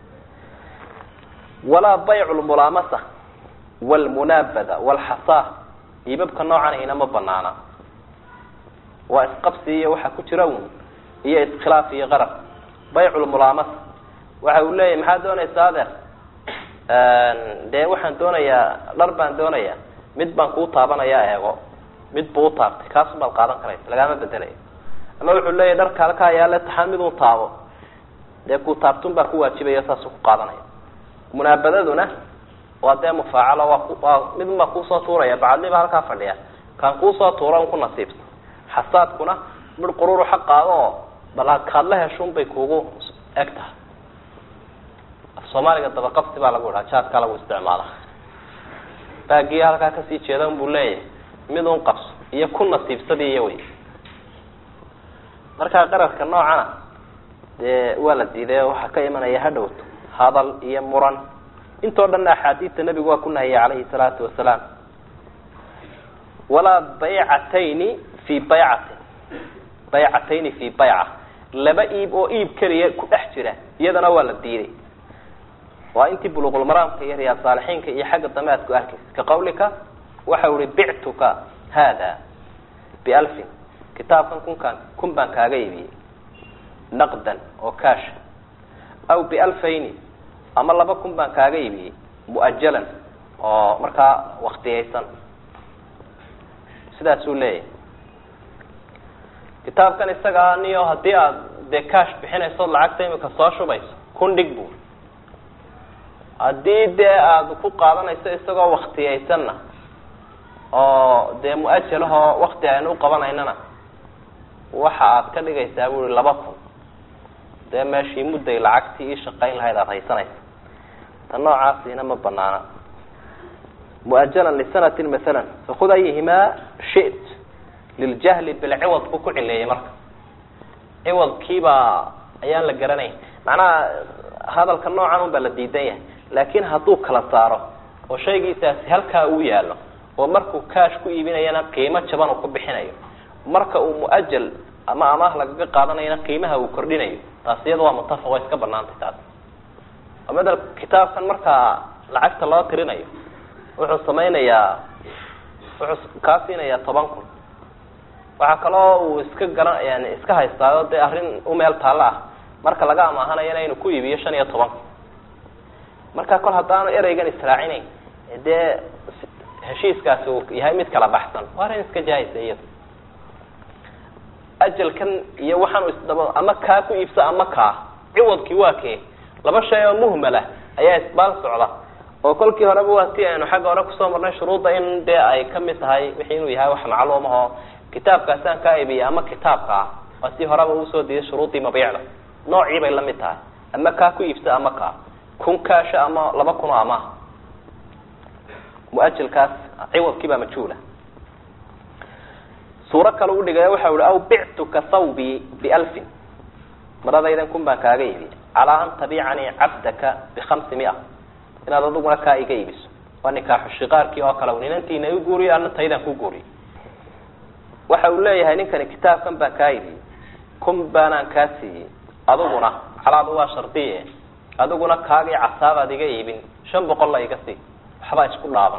walaa baycu lmulaamasa wlmunaabada wlxasaa iibabka noocan ina ma banaana waa isqabsi iyo waxaa ku jira un iyo iskhilaaf iyo qarab baycu lmulaamasa waxa uu leeyahay maxaad doonaysaa adeer dee waxaan doonayaa dhar baan doonayaa mid baan kuu taabanayaa eego mid buu utaabtay kaasu baad qaadan karaysa lagaama bedelayo ama wuxuu leeyahay dharka halkaa yaale taxaan mid uu taabo dee kuu taabtun baa ku waajibaya saasuu ku qaadanaya munaabadaduna waa dee mufaacalo waa waa midun baa kuusoo tuuraya bacadniba halkaa fadhiya kaan kuusoo tuura un ku nasiibsa xasaadkuna mid qururu xaq qaado oo bal kaad la heshun bay kuugu eg tahay af soomaaliga dabaqabsi baa lagu idhaha jaadkaa lagu isticmaala baagiya halkaa kasii jeeda un buu leeyahay mid un qabso iyo ku nasiibsadii iyo wey markaa qararka noocana dee waa la diiday oo waxaa ka imanaya hadhowto hadal iyo muran intoo dhanna axaadiista nebigu waa ku nahiyay calayhi salaatu wasalaam walaa baycatayni fi baycatin baycatayni fi bayca laba iib oo iib keliya ku dhex jira iyadana waa la diiday waa intii buluqulmaraamka iyo riyaad saalixiinka iyo xagga dambe aad ku arkaysa ka qawlika waxa uhi bictuka hada bialfin kitaabkan kunkaan kun baan kaaga iibiyey naqdan oo kaasha aw bialfayni ama laba kun baan kaaga iibiyey muajalan oo markaa waktiyaysan sidaasuu leeyahay kitaabkan isagaa niyo haddii aad dee kaash bixinayso lacagta imika soo shubayso kun dhig bu haddii dee aada ku qaadanayso isagoo waktiyaysanna oo dee mu-ajalahoo wakti aynu uqabanaynana waxa aad ka dhigaysaa bu i laba kun dee meeshii mudday lacagtii ii shaqayn lahayd aada haysanaysa ta noocaasina ma banaana muajalan lisanatin masalan fakud ayhimaa shit liljahli bilciwad buu ku cileeyay marka ciwadkiibaa ayaan la garanayn macnaha hadalka noocan un baa la diidan yahay laakin hadduu kala saaro oo shaygiisaasi halkaa uu yaalo oo markuu kaash ku iibinayana qiimo jaban uu ku bixinayo marka uu muajal ama amaah lagaga qaadanayana qiimaha uu kordhinayo taas iyada waa mutafaq way iska banaantay taas madal kitaabkan markaa lacagta loo tirinayo wuxuu samaynayaa wuxuu kaa siinayaa toban kun waxaa kaloo uu iska garan yani iska haystaayo dee arrin u meel taalla ah marka laga amaahanayana inuu ku iibiyo shan iyo toban kun marka kol hadaanu ereygan israacinayn dee heshiiskaasi uu yahay mid kala baxsan waa arrin iska jaayisa iyada ajalkan iyo waxaan isdaba ama kaa ku iibsa ama kaa ciwadkii waa kee laba shay oo muhmala ayaa isbaal socda oo kolkii horeba waa tii aynu xagga hore kusoo marnay shuruudda in dee ay kamid tahay wixii inuu yahay wax macluum ah oo kitaabkaasaan kaa iibiya ama kitaabka ah waa si horeba usoo diiday shuruudii mabiicda noocii bay lamid tahay ama kaa ku iibsa ama kaa kun kaasha ama laba kun oo amaah muajalkaas ciwadkii baa majhuula suuro kale u dhigaya waxa uhi aw bictuka thawbi bialfin maradaydan kun baan kaaga iibiya calaa an tabicanii cabdaka bihamsi mia inaad adiguna kaa iga iibiso waa nikaaxu shiqaarkii oo kale ninantiina igu guuriyo ana taydaan ku guuriyo waxa uu leeyahay ninkani kitaabkan baan kaa iibiyey kun baanaan kaa siiyey adiguna calaadu waa shardiye adiguna kaagii casaabaad iga iibin shan boqol la iga sii waxbaa isku dhaaban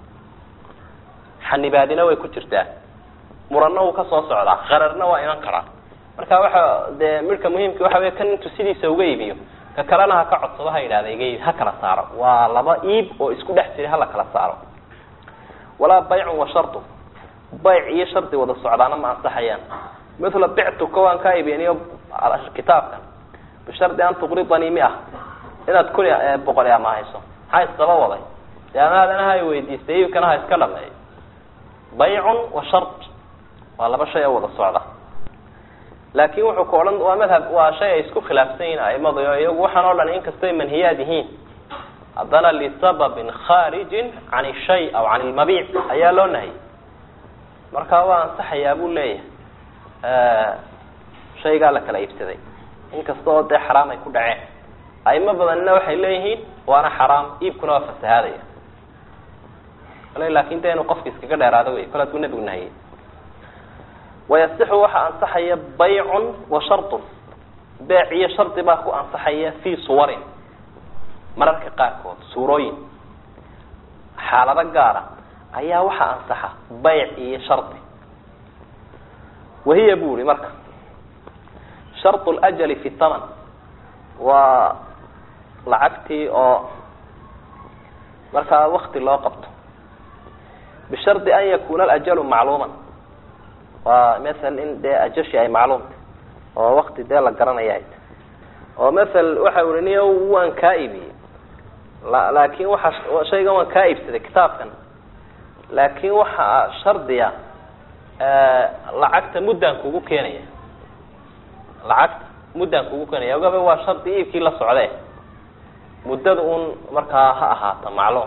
xanibaadina way ku jirtaa muranna uu kasoo socdaa qararna waa iman karaa marka waxa dee midka muhiimka waxa wey kan intuu sidiisa uga iibiyo ka kalena ha ka codsado ha yidhahda iga iib ha kala saaro waa laba iib oo isku dhex jira hala kala saaro walaa baycun wa shardu bayc iyo shardi wada socdaana ma ansaxayaan mithla bictuka waan kaa iibiniyo kitaabkan bishardi an tuqridanii mia inaad kun boqol i amahayso maxaa isdaba waday dee anaadana ha weydiistay iibkana ha iska dhameeyo baycun wa shard waa laba shay oo wada socda laakin wuxuu ka odhan waa madhab waa shay ay isku khilaafsan yihiin aimadu iyagu waxaan oo dhan inkastay manhiyaad yihiin haddana lisababin kharijin can shay aw can lmabiic ayaa loo nahiyay marka waa ansaxayaa buu leeyahay shaygaa la kala iibsaday inkasta oo dee xaraam ay ku dhaceen aimo badanina waxay leeyihiin waana xaraam iibkuna waa fasahaadaya laakin de inuu qofka iskaga dheeraado wey kol aduu nebigu nahiyey wayasixu waxaa ansaxaya baycun wa shardun beec iyo shardi baa ku ansaxaya fii suwarin mararka qaarkood suurooyin xaalado gaara ayaa waxaa ansaxa bayc iyo shardi wahiya bu uri marka shardu ljali fi taman waa lacagtii oo markaa wakti loo qabto bishardi an yakuna alajalu macluuman waa maal in dee ajashi ay macluumta oo wakti dee la garanaya ay tahay oo maal waxa uri niyo waan kaa iibiyey laakin waxa shaygan waan kaa iibsaday kitaabkan laakin waxa shardiya lacagta muddaan kugu keenaya lacagta muddaan kugu keenaya ogaba waa shardi iibkii la socde muddada un markaa ha ahaata macluum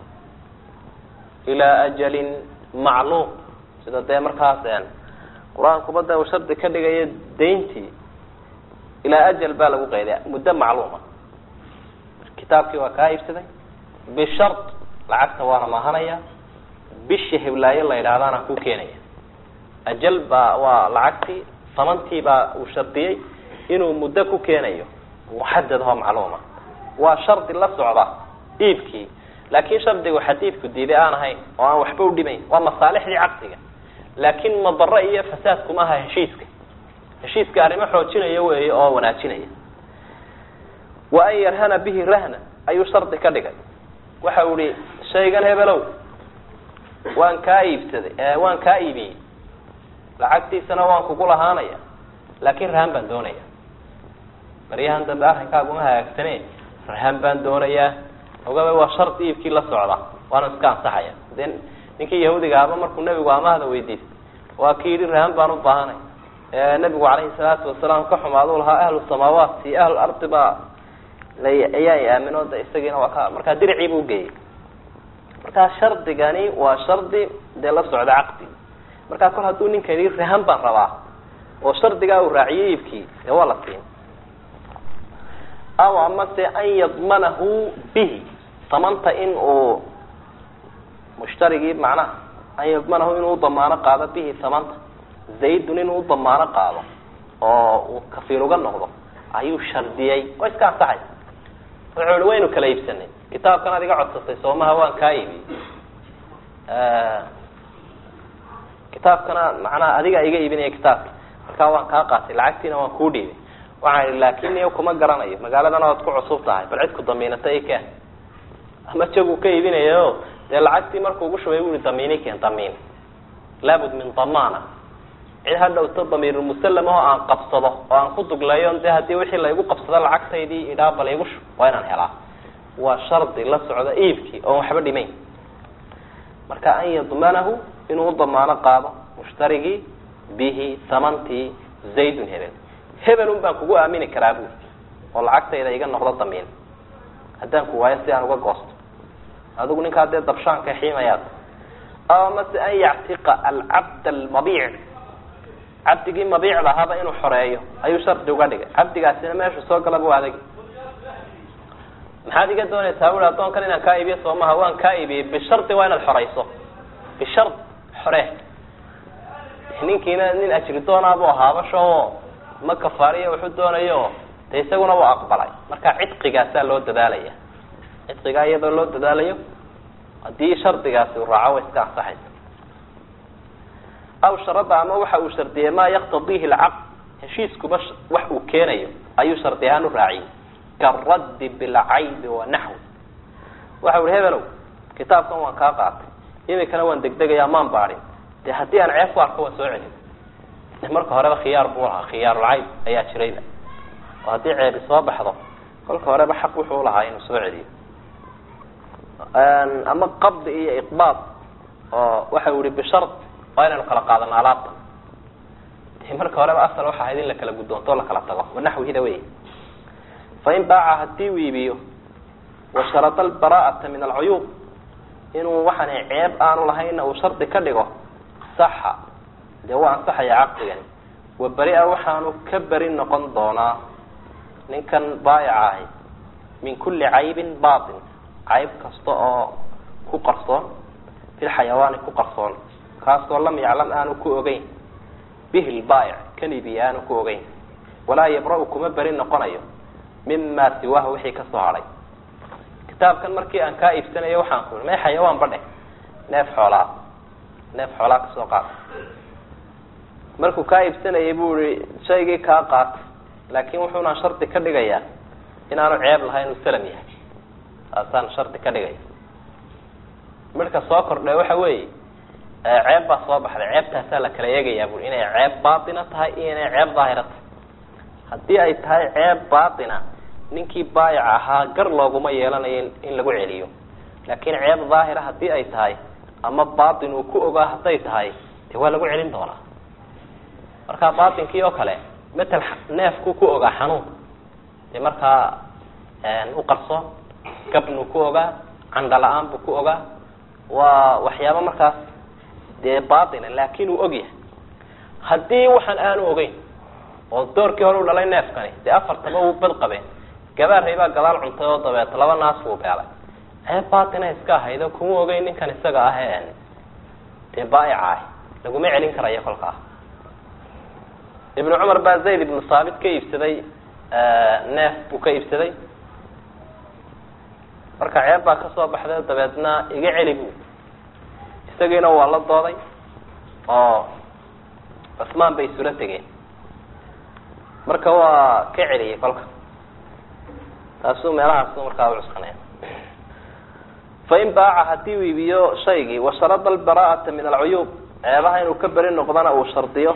ilaa ajalin macluum sida dee markaas qur-aankuba da uu shardi ka dhigaya dayntii ilaa ajal baa lagu qeyday muddo macluuma kitaabkii waa kaa iibsaday bishard lacagta waana mahanaya bishi heblaayo la yidhahdaana ku keenaya ajal baa waa lacagtii tamantii baa uu shardiyey inuu muddo ku keenayo muxadad oo macluuma waa shardi la socda iibkii laakin shardigu xadiidku diiday aan ahayn oo aan waxba udhimayn waa masaalixdii caqdiga laakin madaro iyo fasaad kuma aha heshiiska heshiiska arrimo xoojinaya weey oo wanaajinaya wa an yarhana bihi rahna ayuu shardi ka dhigay waxa uu ihi shaygan hebelow waan kaa iibsaday waan kaa iibiyey lacagtiisana waan kugu lahaanaya laakin rahan baan doonaya baryahan dambe arrinkaaguma hagaagsane rahan baan doonayaa ogaba waa shardi iibkii la socda waana iska ansaxaya de ninkii yahuudiga aba markuu nebigu amahda weydiistay waa ki yidhi rahan baan u baahanay nebigu calayhi salaatu wasalaam ka xumaadu lahaa ahlu samaawaat iyo ahlu ardi baa ayaa aamino de isagiina waa ka markaa diricii bu ugeeyey markaa shardigani waa shardi dee la socda caqdi markaa kol hadduu ninka yidhi rahan baan rabaa oo shardigaa uu raaciyey iibkii dee waa la siin aw amase an yadmanahu bihi tamanta in uu mushtarigii macnaha an yadmanahu inuu damaano qaado bihi tamanta zaydun inuu damaano qaado oo uu kafiil uga noqdo ayuu shardiyey oo iska ansaxay wuxuu ihi waynu kala iibsanay kitaabkan ad iga codsatay soomaha waan kaa iibiyey kitaabkana macnaha adiga iga iibinaya kitaabka markaa waan kaa qaatay lacagtiina waan kuu dhiibay waxaan ihi laakin iyo kuma garanayo magaaladana waad ku cusub tahay bal cid ku damiinata i keen ama jagu ka iibinayo dee lacagtii markuu ugu shubay wuu damiini keen damiin laabud min damaana cid hadhowto damiir musallam oo aan qabsado oo aan ku duglayo dee haddii wixii la igu qabsado lacagtaydii idhaaba la igu shub waa inaan helaa waa shardi la socda iibkii oo waxba dhimayn marka an yadmanahu inuu damaano qaado mushtarigii bihi samantii zaydun hebel hebelun baan kugu aamini karaa buuri oo lacagtayda iga noqdo damiin haddaan ku waayo si aan uga goosto adigu ninkaa dee dabshaanka xiimayaad aw mase an yactiqa alcabd almabiic cabdigii mabiicda ahaaba inuu xoreeyo ayuu shardi uga dhigay cabdigaasina meeshu soo galaba waa adag maxaad iga doonaysaa bui addoonkan inaan kaa iibiyo soo maha waan kaa iibiyey bishardi waa inaad xorayso bishard xore ninkiina nin ajri doonaabuu ahaabasho ma kafaariyo wuxuu doonayo de isaguna waa aqbalay marka cidqigaasaa loo dadaalaya cidqigaa iyadoo loo dadaalayo haddii shardigaasi uu raaco way iska ansaxaysa aw sharada ama waxa uu shardiyey maa yaktadiihi alcaqd heshiiskuba wax uu keenayo ayuu shardi ahaan u raaciyey karaddi bilcaybi wanaxwi waxa uhi hebelow kitaabkan waan kaa qaatay imikana waan degdegaya maan baadhin dee haddii aan ceeb ku arko waan soo celin marka horeba khiyaar buu lahaa khiyaarulcayb ayaa jirayba oo haddii ceebi soo baxdo kolka horeba xaq wuxuu lahaa inuu soo celiyo ama qabdi iyo iqbaad oo waxa u ihi bishard waa inaynu kala qaadano alaabta de marka horeba asal waxa ahayd in la kala guddoonto o la kala tago wanaxwihida wey fain baaca hadii uu iibiyo washarada albara'ata min alcuyuub inuu waxaana ceeb aanu lahayna uu shardi ka dhigo saxa dee waa ansaxaya caqdigani wa beri-a waxaanu ka beri noqon doonaa ninkan baayaca ahi min kulli caybin batin cayb kasta oo ku qarsoon fi lxayawaani ku qarsoon kaasoo lam yaclam aanu ku ogeyn bihi lbaayic kan iibiye aanu ku ogeyn walaa yabra-u kuma beri noqonayo mima siwaaha wixii kasoo hadhay kitaabkan markii aan kaa iibsanayo waxaan ku i may xayawaan badhe neef xoolaa neef xoolaa kasoo qaata markuu kaa iibsanayay bu i shaygii kaa qaata laakin wuxuuna shardi ka dhigayaa inaanu ceeb lahayn uu salam yahay taasaan shardi ka dhigaya midka soo kordhe waxa weeye ceeb baa soo baxday ceebtaasaa la kala eegayaa bui inay ceeb baatina tahay iyo inay ceeb daahira tahay haddii ay tahay ceeb baatina ninkii baayac ahaa gar looguma yeelanayo in lagu celiyo laakin ceeb daahira hadii ay tahay ama batin uu ku ogaa hadday tahay de waa lagu celin doonaa marka batinkii oo kale matal neefku ku ogaa xanuun de markaa u qarso gabnuu ku ogaa candha la-aan buu ku ogaa waa waxyaaba markaas dee batina laakin uu og yahay haddii waxaan aanu ogeyn oo doorkii hore u dhalay neefkani dee afartaba uu bad qabeen gabaarey baa gadaal cuntay oo dabeeto laba naas buu beelay ceeb batina iska ahaydo kuma ogeyn ninkan isaga ah dee baayaca ah laguma celin karayo kolkaa ibnu cumar baa zayd ibnu saabit ka iibsaday neef buu ka iibsaday marka ceeb baa kasoo baxday dabeedna iga celi bu isagiina waa la dooday oo cusmaan bay isula tegeen marka waa ka celiyey kolka taasuu meelahaasu markaa u cuskanaya fain baaca hadii uu iibiyo shaygii washarada albara'ata min alcuyuub ceebaha inuu ka beri noqdana uu shardiyo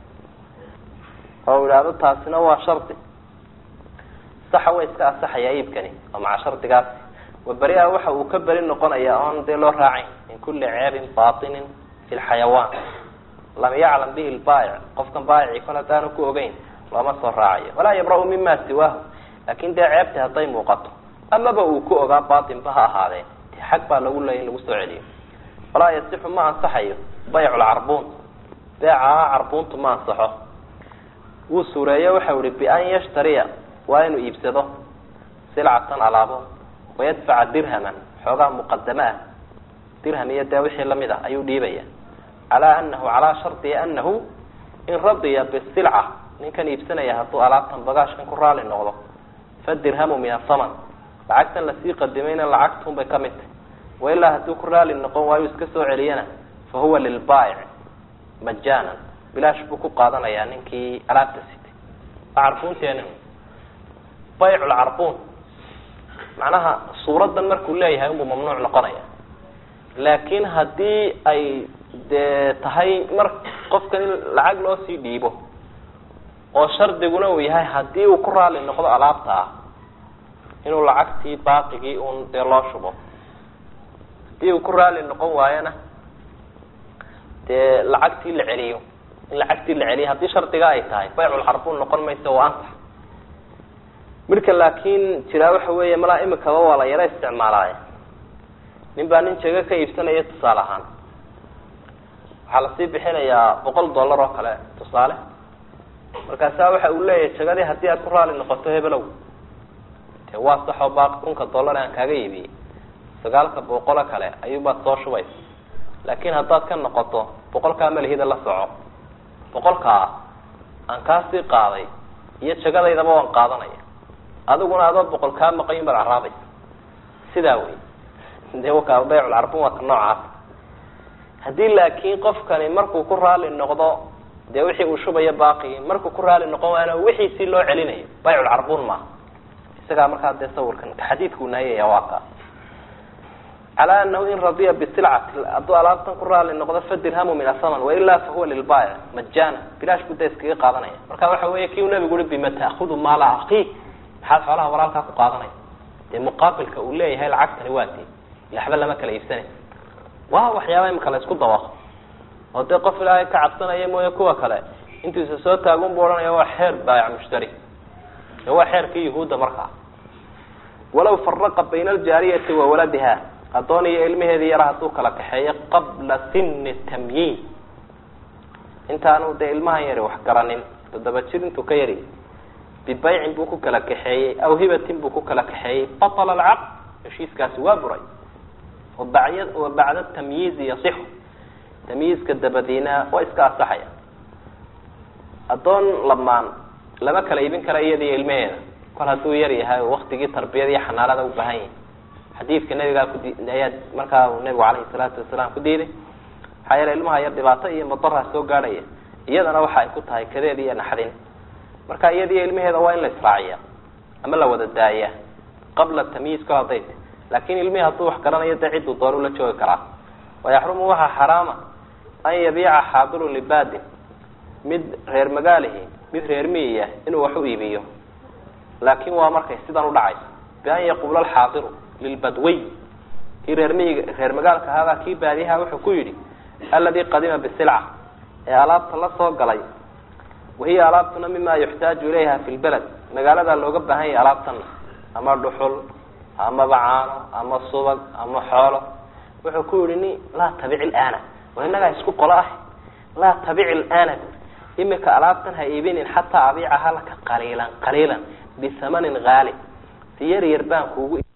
oo idhaahdo taasina waa shardi saxa way iska asaxayaa iibkani oo maca shardigaasi wa beri-a waxa uu ka beri noqonaya oon dee loo raacayn min kulli ceebin batinin fi lxayawaan lam yaclam bihi lbaayic qofkan baayici kol haddaanu ku ogeyn looma soo raacayo walaa yabra-u mima siwaahu laakin dee ceebti hadday muuqato amaba uu ku ogaa batinba ha ahaadee de xag baa lagu leeyay in lagu soo celiyo walaa yasixu ma ansaxayo baycu lcarbuun beecaha carbuuntu ma ansaxo wuu suureeyo waxau ihi bian yashtariya waa inuu iibsado silcatan alaabo wayadfaca dirhaman xoogaa muqadamo ah dirham iyo dee wixii lamid ah ayuu dhiibaya calaa anahu calaa shardi anahu in radiya bisilca ninkan iibsanaya hadduu alaabtan bagaashkan ku raali noqdo fadirhamu min asaman lacagtan lasii qadimayna lacagtun bay kamid tahay wailaa hadduu ku raali noqon waayu iska soo celiyana fa huwa lilbaayic majaanan bilaash buu ku qaadanayaa ninkii alaabta sitay carbuunteena baycu lcarbuun macnaha suuradan markuu leeyahay unbuu mamnuuc noqonaya laakiin haddii ay dee tahay mar qofkan in lacag loo sii dhiibo oo shardiguna uu yahay haddii uu ku raali noqdo alaabta ah inuu lacagtii baaqigii un dee loo shubo haddii uu ku raali noqon waayona dee lacagtii la celiyo in lacagtii la celiyo haddii shardiga ay tahay bayculcarbuun noqon mayso waa antax midka laakiin jiraa waxa weeye malaa imikaba waa la yaro isticmaalaaya nin baa nin jego ka iibsanaya tusaale ahaan waxaa lasii bixinayaa boqol dollar oo kale tusaale markaasaa waxa uu leeyahay jegadii haddii aad ku raali noqoto hebelow de waa saxoo baaqi kunka dollar aan kaaga iibiyey sagaalka boqolo kale ayuubaad soo shubaysa laakiin haddaad ka noqoto boqolkaa malihida la soco boqolkaa aan kaasii qaaday iyo jegadaydaba waan qaadanaya adiguna adoo boqol kaa maqayin baad caraabaysa sidaa wey dee wakaa bayculcarbun waa ka noocaas haddii laakiin qofkani markuu ku raali noqdo dee wixii uu shubaya baaqigi markuu ku raali noqon waana wixiisii loo celinayo bayculcarbun maaha isagaa markaa dee sawirkan xadiidkuu nahayaya waa kaa calaa anahu in radiya bisilcati hadduu alaabtan ku raali noqdo fadirhamu min asaman wailaa fahuwa lilbaayic majana bilaash buu da iskaga qaadanaya marka waxa weeye kii uu nabigu ui bima ta'hudu maala akii maxaad xoolaha walaalkaa ku qaadanaya dee muqaabilka uu leeyahay lacagtani waa tii ilaxba lama kala iibsanay waa waxyaaba imika la isku dawaqo oo dee qof ilaahay ka cabsanaya mooye kuwa kale intuisa soo taagun bu ohanaya waa xeer baayac mushtari ee waa xeerkii yahuudda markaa walaw faraqa bayna aljaariyati wa waladiha adoon iyo ilmaheedii yara hadduu kala kaxeeyo qabla sini tamyiin intaanu dee ilmahan yari wax garanin toddoba jir intuu ka yari bibaycin buu ku kala kaxeeyey aw hibatin buu ku kala kaxeeyey batala alcaqd heshiiskaasi waa buray wabacya wa bacda tamyiizi yasixu tamyiizka dabadiina waa iska asaxaya addoon lamaan lama kala iibin kara iyadiiyo ilmaheeda kol hadduu yar yahay oo waktigii tarbiyada iyo xanaanada u baahan yahay xadiidka nabigaa kudi ayaa markaa nabigu calayhi salaatu wasalaam ku diiday maxaa yeele ilmaha yar dhibaato iyo madara soo gaadhaya iyadana waxa ay ku tahay kadeed iyo naxdin marka iyadiiyo ilmaheeda waa in la israaciya ama la wada daaya qabla tamyiiz kala dayt laakin ilmihii hadduu wax garanayo dee cidduu doon ula joogi karaa wayaxrumu waxaa xaraama an yabiica xaadiru libadin mid reer magaalihi mid reer miyiya inuu wax u iibiyo laakin waa markay sidan udhacayso bian yaquula alxaadiru lilbadwiy kii reer miyiga reer magaalka ahaabaa kii baadiyaha wuxuu ku yidhi aladi qadima bisilca ee alaabta la soo galay wahiya alaabtuna mima yuxtaaju ilayha fi lbaled magaaladaa looga baahan yahay alaabtana ama dhuxul amaba caano ama subag ama xoolo wuxuu ku yihi ni laa tabic ilaana war inagaa isku qolo ah laa tabic ilaana imika alaabtan ha iibinin xataa abiicaha laka qaliilan qaliilan bisamanin haali si yar yar baan kuugu